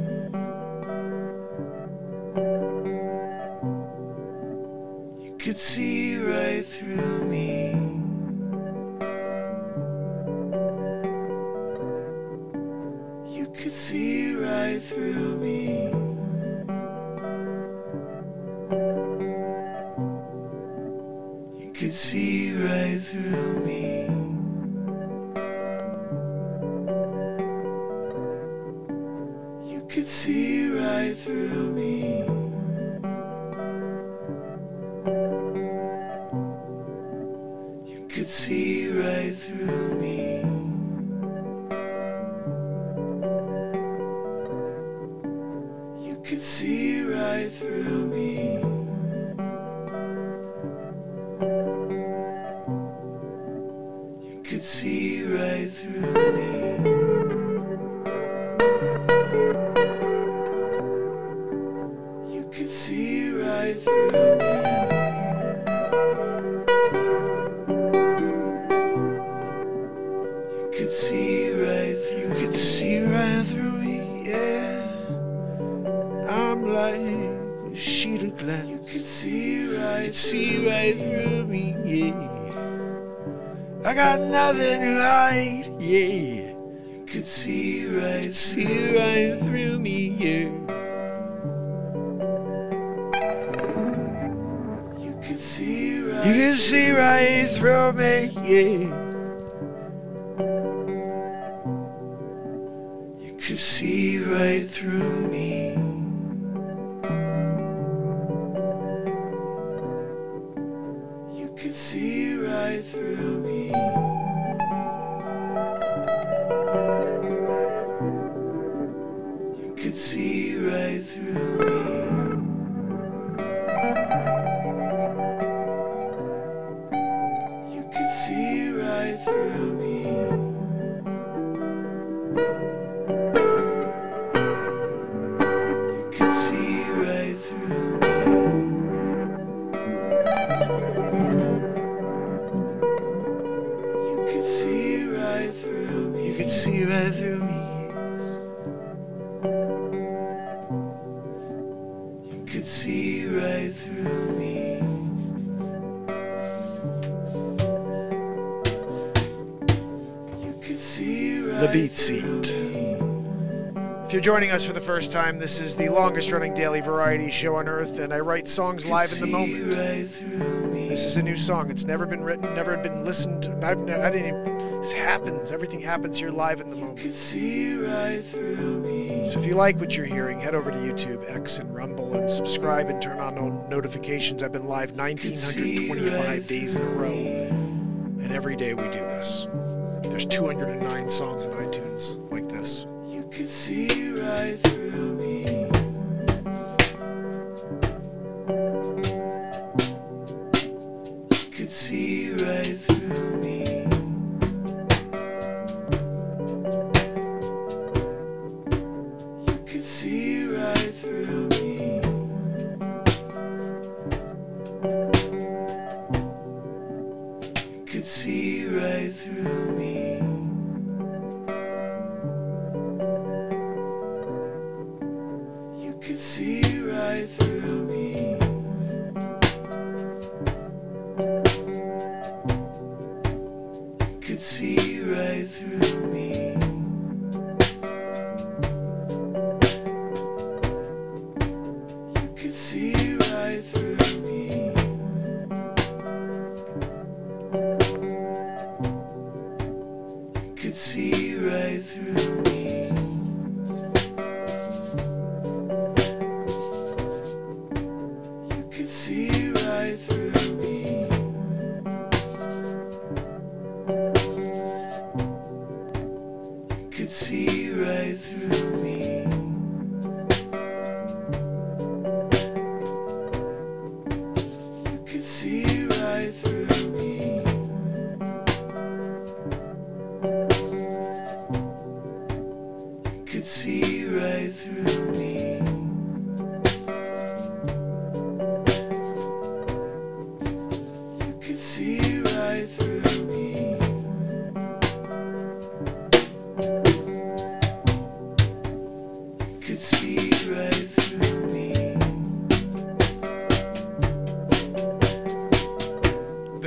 You could see right through me. You could see right through me. You could see right through me. You could see right through me. You could see right through me. You could see right through me. You could see right through me. You could see right through me. You could see right through. You could see right through me, yeah. I'm like a sheet of glass. You could see right. You could see right through me, yeah. I got nothing to hide, yeah. You could see right, see right through me, yeah. You could see right. You could see right through me, yeah. You could see right through me. You could see right through me. You could see right through me. You could see right through me. You could see right through me. You could see right through me. You could see right through me. You could see right through me. You could see right The Beat Seat. If you're joining us for the first time, this is the longest running daily variety show on earth, and I write songs live in the moment. This is a new song. It's never been written, never been listened to. I've, I didn't even, this happens. Everything happens here live in the moment. So if you like what you're hearing, head over to YouTube, X, and Rumble, and subscribe and turn on no- notifications. I've been live one thousand nine hundred twenty-five days in a row, and every day we do this. There's two hundred nine songs in iTunes like this. You could see right through me. You could see right through me. You could see right through me. You could see right through me. You could see right through me. You could see right through me. You could see right through me. You could see right through me. You could see right through me. You could see right through me.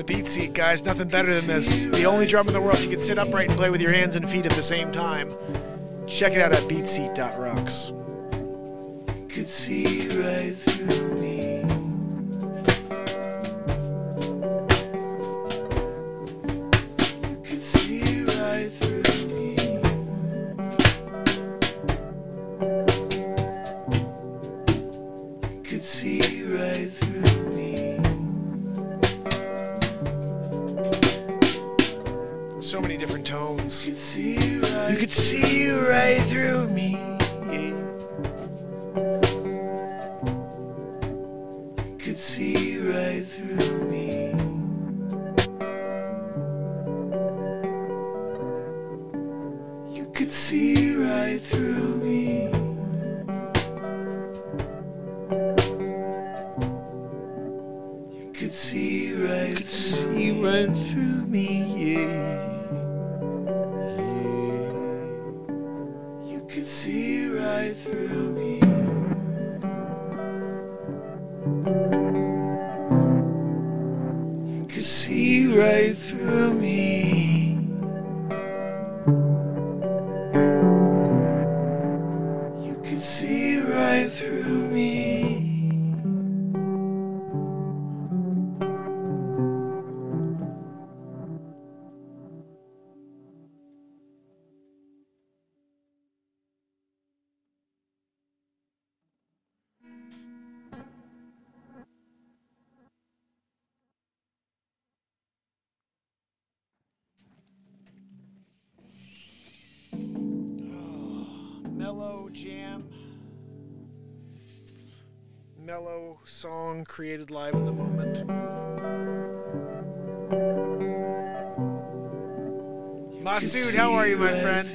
Beat Seat, guys. Nothing better than this. The only drum in the world you can sit upright and play with your hands and feet at the same time. Check it out at beat seat dot rocks. You could see right through me. You could see right through me. You could see right through me. So many different tones. You could see right, you could see right through me. You could see right through me. You could see right through me. You could see right, you could see right through me, yeah. You could see right through me. You could see right through me. You could see right through me. Mellow jam. Mellow song created live in the moment. Masood, how are you, my friend?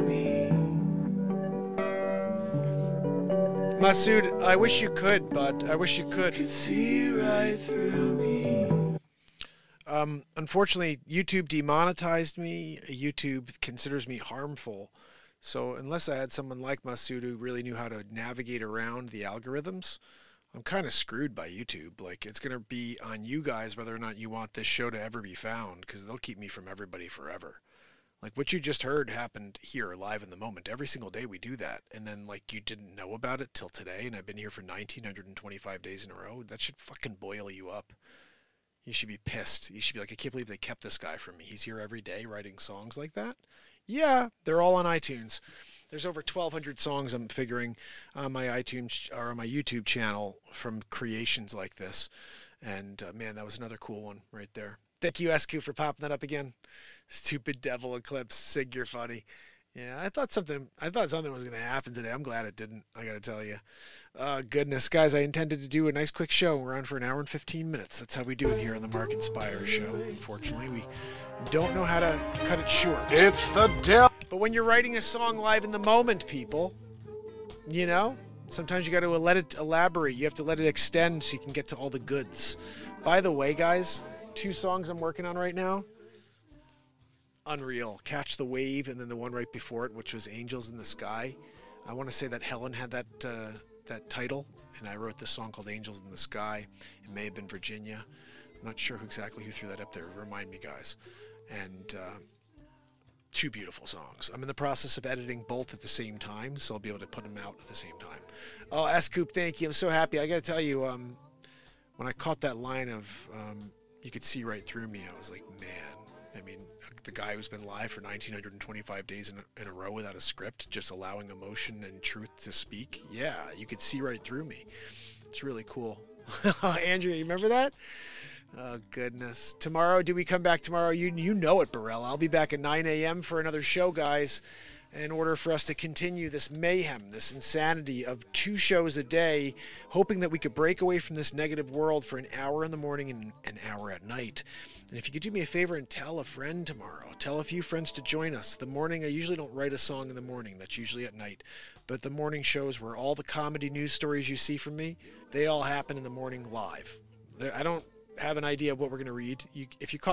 Masood, I wish you could, bud. I wish you could. See right through me. Um, unfortunately, YouTube demonetized me. YouTube considers me harmful. So unless I had someone like Masood who really knew how to navigate around the algorithms, I'm kind of screwed by YouTube. Like, it's going to be on you guys whether or not you want this show to ever be found, because they'll keep me from everybody forever. Like, what you just heard happened here live in the moment. Every single day we do that. And then, like, you didn't know about it till today, and I've been here for one thousand nine hundred twenty-five days in a row. That should fucking boil you up. You should be pissed. You should be like, I can't believe they kept this guy from me. He's here every day writing songs like that. Yeah, they're all on iTunes. There's over twelve hundred songs, I'm figuring, on my iTunes or on my YouTube channel from creations like this. And uh, man, that was another cool one right there. Thank you, S Q, for popping that up again. Stupid Devil Eclipse. Sig, you're funny. Yeah, I thought something I thought something was going to happen today. I'm glad it didn't, I got to tell you. Uh, goodness, guys, I intended to do a nice quick show. We're on for an hour and fifteen minutes. That's how we do it here on the Mark Inspire show. Unfortunately, we don't know how to cut it short. It's the devil. But when you're writing a song live in the moment, people, you know, sometimes you got to let it elaborate. You have to let it extend so you can get to all the goods. By the way, guys, two songs I'm working on right now. Unreal. Catch the Wave, and then the one right before it, which was Angels in the Sky. I want to say that Helen had that uh, that title, and I wrote this song called Angels in the Sky. It may have been Virginia. I'm not sure who exactly who threw that up there. Remind me, guys. And uh, two beautiful songs. I'm in the process of editing both at the same time, so I'll be able to put them out at the same time. Oh, S-Coop, thank you. I'm so happy. I got to tell you, um, when I caught that line of um, you could see right through me, I was like, man. I mean, the guy who's been live for one thousand nine hundred twenty-five days in a, in a row without a script, just allowing emotion and truth to speak. Yeah, you could see right through me. It's really cool. Andrew, you remember that? Oh, goodness. Tomorrow, do we come back tomorrow? You you know it, Burrell. I'll be back at nine A M for another show, guys, in order for us to continue this mayhem, this insanity of two shows a day, hoping that we could break away from this negative world for an hour in the morning and an hour at night. And if you could do me a favor and tell a friend tomorrow, tell a few friends to join us. The morning, I usually don't write a song in the morning. That's usually at night. But the morning shows where all the comedy news stories you see from me, they all happen in the morning live. They're, I don't have an idea of what we're going to read. You, if you caught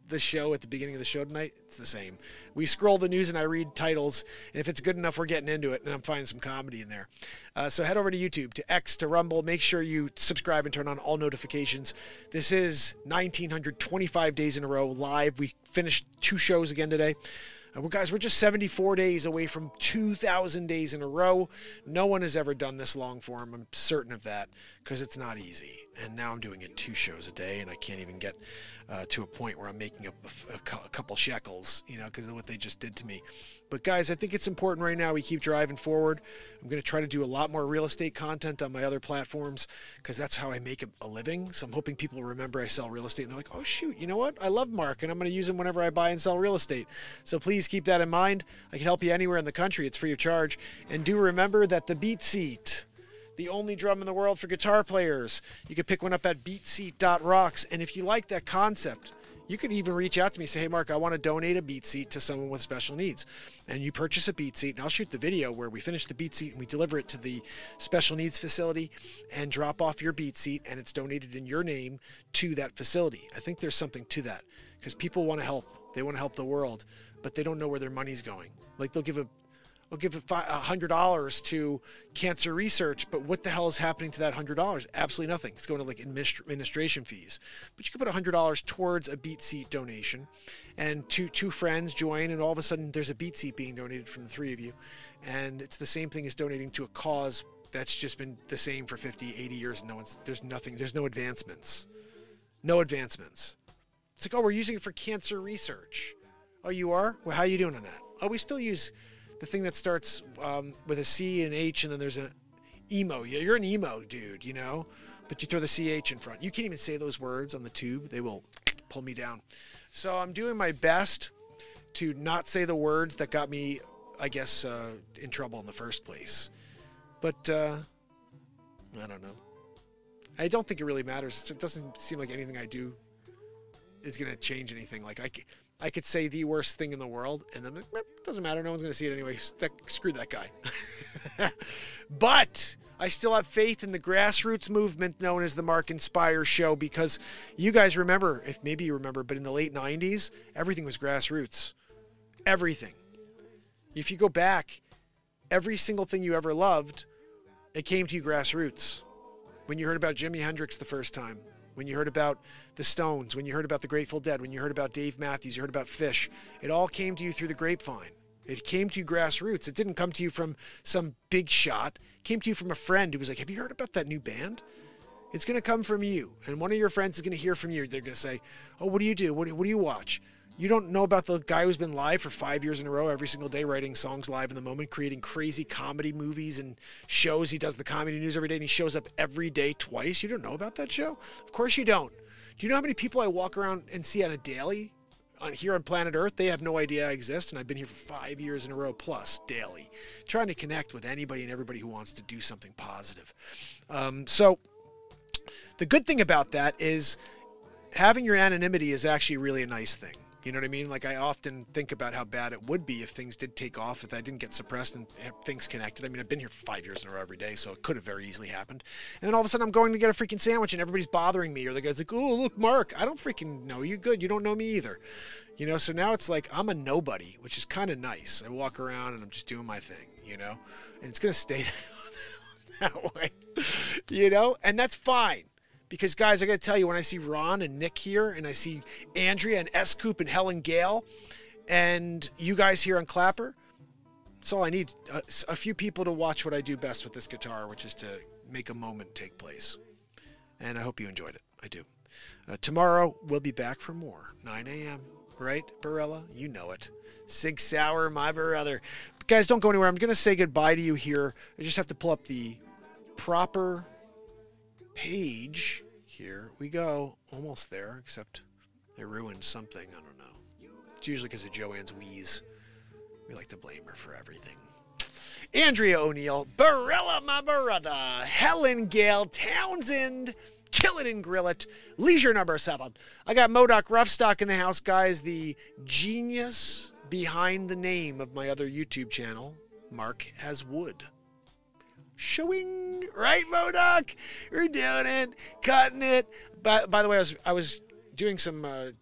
the show at the beginning of the show tonight, it's the same. We scroll the news and I read titles, and if it's good enough, we're getting into it, and I'm finding some comedy in there. Uh, so head over to YouTube, to X, to Rumble. Make sure you subscribe and turn on all notifications. This is nineteen twenty-five days in a row live. We finished two shows again today. Uh, well, guys, we're just seventy-four days away from two thousand days in a row. No one has ever done this long form. I'm certain of that, because it's not easy. And now I'm doing it two shows a day, and I can't even get uh, to a point where I'm making a, a, a couple shekels, you know, because of what they just did to me. But guys, I think it's important right now we keep driving forward. I'm going to try to do a lot more real estate content on my other platforms, because that's how I make a, a living. So I'm hoping people remember I sell real estate, and they're like, oh, shoot, you know what? I love Mark, and I'm going to use him whenever I buy and sell real estate. So please keep that in mind. I can help you anywhere in the country. It's free of charge. And do remember that the Beat Seat, the only drum in the world for guitar players, you can pick one up at beat seat dot rocks. And if you like that concept, you could even reach out to me and say, hey, Mark, I want to donate a Beat Seat to someone with special needs. And you purchase a Beat Seat, and I'll shoot the video where we finish the Beat Seat and we deliver it to the special needs facility and drop off your Beat Seat, and it's donated in your name to that facility. I think there's something to that, because people want to help. They want to help the world, but they don't know where their money's going. Like, they'll give a I'll give a hundred dollars to cancer research, but what the hell is happening to that hundred dollars? Absolutely nothing. It's going to like administration fees. But you can put a hundred dollars towards a Beat Seat donation, and two two friends join, and all of a sudden there's a Beat Seat being donated from the three of you, and it's the same thing as donating to a cause that's just been the same for fifty, eighty years, and no one's there's nothing, there's no advancements, no advancements. It's like, oh, we're using it for cancer research. Oh, you are? Well, how are you doing on that? Oh, we still use the thing that starts um, with a C and H, and then there's an emo. Yeah, you're an emo dude, you know, but you throw the C H in front. You can't even say those words on the tube. They will pull me down. So I'm doing my best to not say the words that got me, I guess, uh, in trouble in the first place. But uh, I don't know. I don't think it really matters. It doesn't seem like anything I do is going to change anything. Like, I I could say the worst thing in the world, and then it doesn't matter. No one's going to see it anyway. That, screw that guy. But I still have faith in the grassroots movement known as the Mark Inspire Show, because you guys remember, if maybe you remember, but in the late nineties, everything was grassroots. Everything. If you go back, every single thing you ever loved, it came to you grassroots. When you heard about Jimi Hendrix the first time, when you heard about the Stones, when you heard about the Grateful Dead, when you heard about Dave Matthews, you heard about Fish, it all came to you through the grapevine. It came to you grassroots. It didn't come to you from some big shot. It came to you from a friend who was like, have you heard about that new band? It's going to come from you. And one of your friends is going to hear from you. They're going to say, oh, what do you do? What do, what do you watch? You don't know about the guy who's been live for five years in a row, every single day, writing songs live in the moment, creating crazy comedy movies and shows. He does the comedy news every day, and he shows up every day twice. You don't know about that show? Of course you don't. Do you know how many people I walk around and see on a daily on here on planet Earth? They have no idea I exist, and I've been here for five years in a row plus daily, trying to connect with anybody and everybody who wants to do something positive. Um, so the good thing about that is having your anonymity is actually really a nice thing. You know what I mean? Like, I often think about how bad it would be if things did take off, if I didn't get suppressed and things connected. I mean, I've been here for five years in a row every day, so it could have very easily happened. And then all of a sudden I'm going to get a freaking sandwich and everybody's bothering me, or the guy's like, oh, look, Mark, I don't freaking know you. Good. You don't know me either. You know, so now it's like I'm a nobody, which is kind of nice. I walk around and I'm just doing my thing, you know, and it's going to stay that way, you know, and that's fine. Because, guys, I got to tell you, when I see Ron and Nick here, and I see Andrea and S-Coop and Helen Gale, and you guys here on Clapper, that's all I need. A, a few people to watch what I do best with this guitar, which is to make a moment take place. And I hope you enjoyed it. I do. Uh, tomorrow, we'll be back for more. nine a.m., right, Barella? You know it. Sig Sauer, my brother. But guys, don't go anywhere. I'm going to say goodbye to you here. I just have to pull up the proper page. Here we go. Almost there, except they ruined something. I don't know. It's usually because of Joanne's wheeze. We like to blame her for everything. Andrea O'Neill, Barella, my brother, Helen Gale, Townsend, Kill It and Grill It, Leisure number seven. I got Modoc Roughstock in the house, guys, the genius behind the name of my other YouTube channel, Mark Has Wood. Showing, right, Modoc? We're doing it, cutting it. By, by the way, I was I was doing some uh,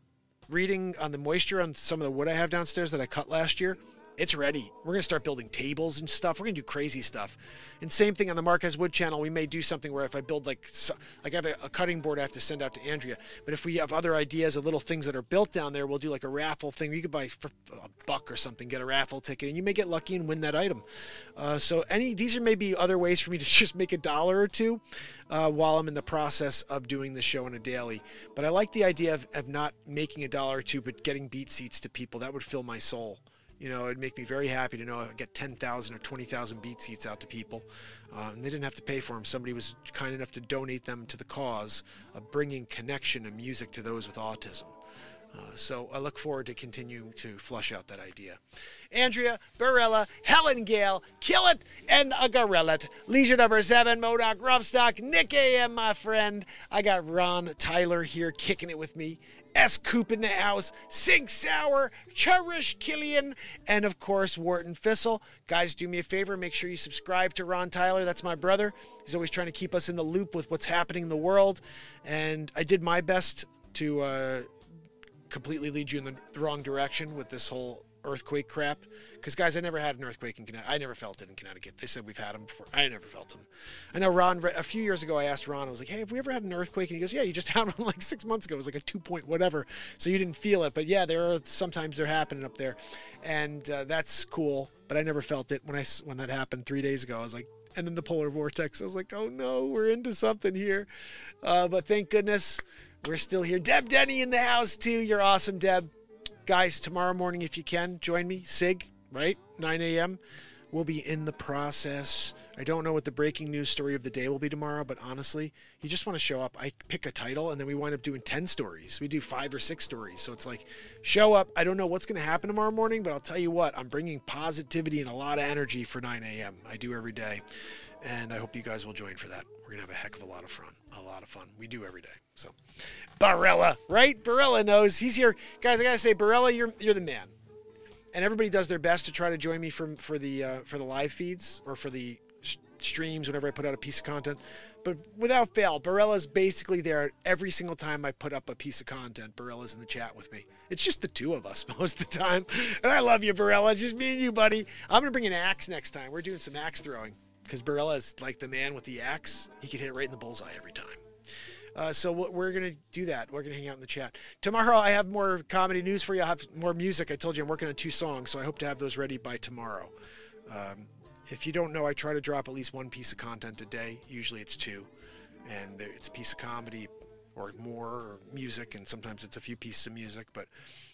reading on the moisture on some of the wood I have downstairs that I cut last year. It's ready. We're going to start building tables and stuff. We're going to do crazy stuff. And same thing on the Marquez Wood channel. We may do something where if I build like, like I have a, a cutting board I have to send out to Andrea. But if we have other ideas of little things that are built down there, we'll do like a raffle thing. You could buy for a buck or something, get a raffle ticket, and you may get lucky and win that item. Uh, so any these are maybe other ways for me to just make a dollar or two uh, while I'm in the process of doing the show on a daily. But I like the idea of, of not making a dollar or two, but getting beat seats to people. That would fill my soul. You know, it'd make me very happy to know I get ten thousand or twenty thousand beat seats out to people. Uh, and they didn't have to pay for them. Somebody was kind enough to donate them to the cause of bringing connection and music to those with autism. Uh, so I look forward to continuing to flush out that idea. Andrea, Barella, Helen Gale, Kill It, and a Gorilla. Leisure number seven, Modoc, Roughstock, Nick A M, my friend. I got Ron Tyler here kicking it with me. S. Coop in the house, Sig Sauer, Cherish Killian, and of course, Wharton Fissel. Guys, do me a favor, make sure you subscribe to Ron Tyler. That's my brother. He's always trying to keep us in the loop with what's happening in the world. And I did my best to uh, completely lead you in the, the wrong direction with this whole earthquake crap. Because, guys, I never had an earthquake in Connecticut. I never felt it in Connecticut. They said we've had them before. I never felt them. I know Ron, a few years ago, I asked Ron, I was like, hey, have we ever had an earthquake? And he goes, yeah, you just had one like six months ago. It was like a two point whatever. So you didn't feel it. But, yeah, there are sometimes they're happening up there. And uh, that's cool. But I never felt it when I, when that happened three days ago. I was like, and then the polar vortex. I was like, oh, no, we're into something here. Uh, but thank goodness we're still here. Deb Denny in the house, too. You're awesome, Deb. Guys, tomorrow morning, if you can, join me. Sig, right? nine A M We'll be in the process. I don't know what the breaking news story of the day will be tomorrow, but honestly, you just want to show up. I pick a title, and then we wind up doing ten stories. We do five or six stories. So it's like, show up. I don't know what's going to happen tomorrow morning, but I'll tell you what, I'm bringing positivity and a lot of energy for nine A M I do every day, and I hope you guys will join for that. We're going to have a heck of a lot of fun. A lot of fun. We do every day. So, Barella, right? Barella knows. He's here. Guys, I got to say, Barella, you're you're the man. And everybody does their best to try to join me for, for, the, uh, for the live feeds or for the sh- streams whenever I put out a piece of content. But without fail, Barella's basically there every single time I put up a piece of content. Barella's in the chat with me. It's just the two of us most of the time. And I love you, Barella. It's just me and you, buddy. I'm going to bring an axe next time. We're doing some axe throwing because Barella is like the man with the axe. He can hit it right in the bullseye every time. Uh, so we're going to do that. We're going to hang out in the chat. Tomorrow I have more comedy news for you. I'll have more music. I told you I'm working on two songs, so I hope to have those ready by tomorrow. Um, if you don't know, I try to drop at least one piece of content a day. Usually it's two. And there, it's a piece of comedy or more or music, and sometimes it's a few pieces of music. But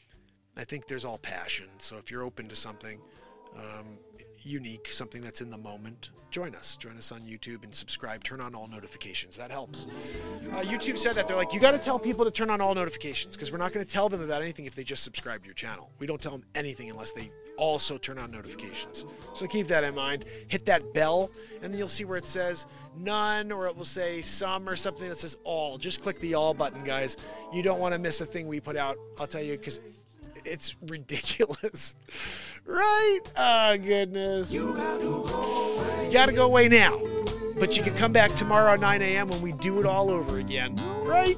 I think there's all passion. So if you're open to something um, unique, something that's in the moment, join us. Join us on YouTube and subscribe. Turn on all notifications. That helps. Uh, YouTube said that. They're like, you got to tell people to turn on all notifications because we're not going to tell them about anything if they just subscribe to your channel. We don't tell them anything unless they also turn on notifications. So keep that in mind. Hit that bell, and then you'll see where it says none, or it will say some or something that says all. Just click the all button, guys. You don't want to miss a thing we put out. I'll tell you, because it's ridiculous. Right? Oh, goodness. You got to go away now. But you can come back tomorrow at nine A M when we do it all over again. Right?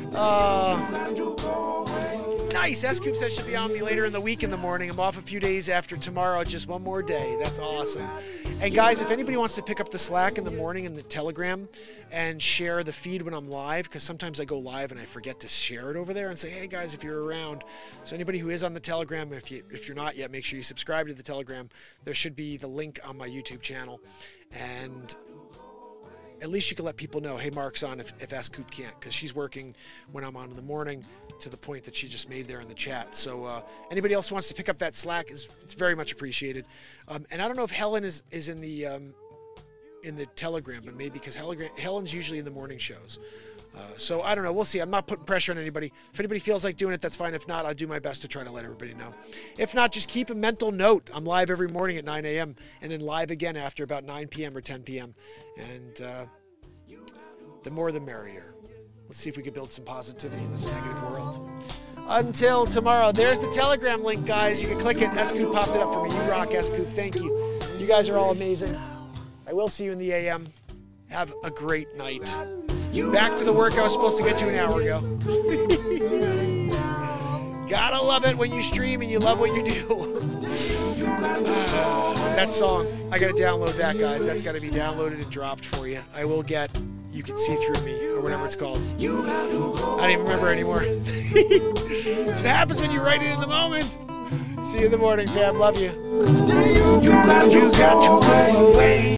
Uh, nice. S-Coop says she'll be on me later in the week in the morning. I'm off a few days after tomorrow. Just one more day. That's awesome. And guys, if anybody wants to pick up the Slack in the morning and the Telegram and share the feed when I'm live, because sometimes I go live and I forget to share it over there and say, hey guys, if you're around. So anybody who is on the Telegram, if you if you're not yet, make sure you subscribe to the Telegram. There should be the link on my YouTube channel, and at least you can let people know, hey, Mark's on if, if S-Coop can't, because she's working when I'm on in the morning, to the point that she just made there in the chat. So uh, anybody else who wants to pick up that Slack, is it's very much appreciated. Um, and I don't know if Helen is, is in the um, in the Telegram, but maybe because Helen, Helen's usually in the morning shows. Uh, so I don't know. We'll see. I'm not putting pressure on anybody. If anybody feels like doing it, that's fine. If not, I'll do my best to try to let everybody know. If not, just keep a mental note. I'm live every morning at nine A M and then live again after about nine P M or ten P M And uh, the more the merrier. Let's see if we can build some positivity in this negative world. Until tomorrow, there's the Telegram link, guys. You can click it. S-Coop popped it up for me. You rock, S-Coop. Thank you. You guys are all amazing. I will see you in the A M. Have a great night. Back to the work I was supposed to get to an hour ago. Gotta love it when you stream and you love what you do. uh, that song, I gotta download that, guys. That's gotta be downloaded and dropped for you. I will get You Can See Through Me, or whatever it's called. I don't even remember anymore. That's what happens when you write it in the moment. See you in the morning, fam. Love you. You got to go away.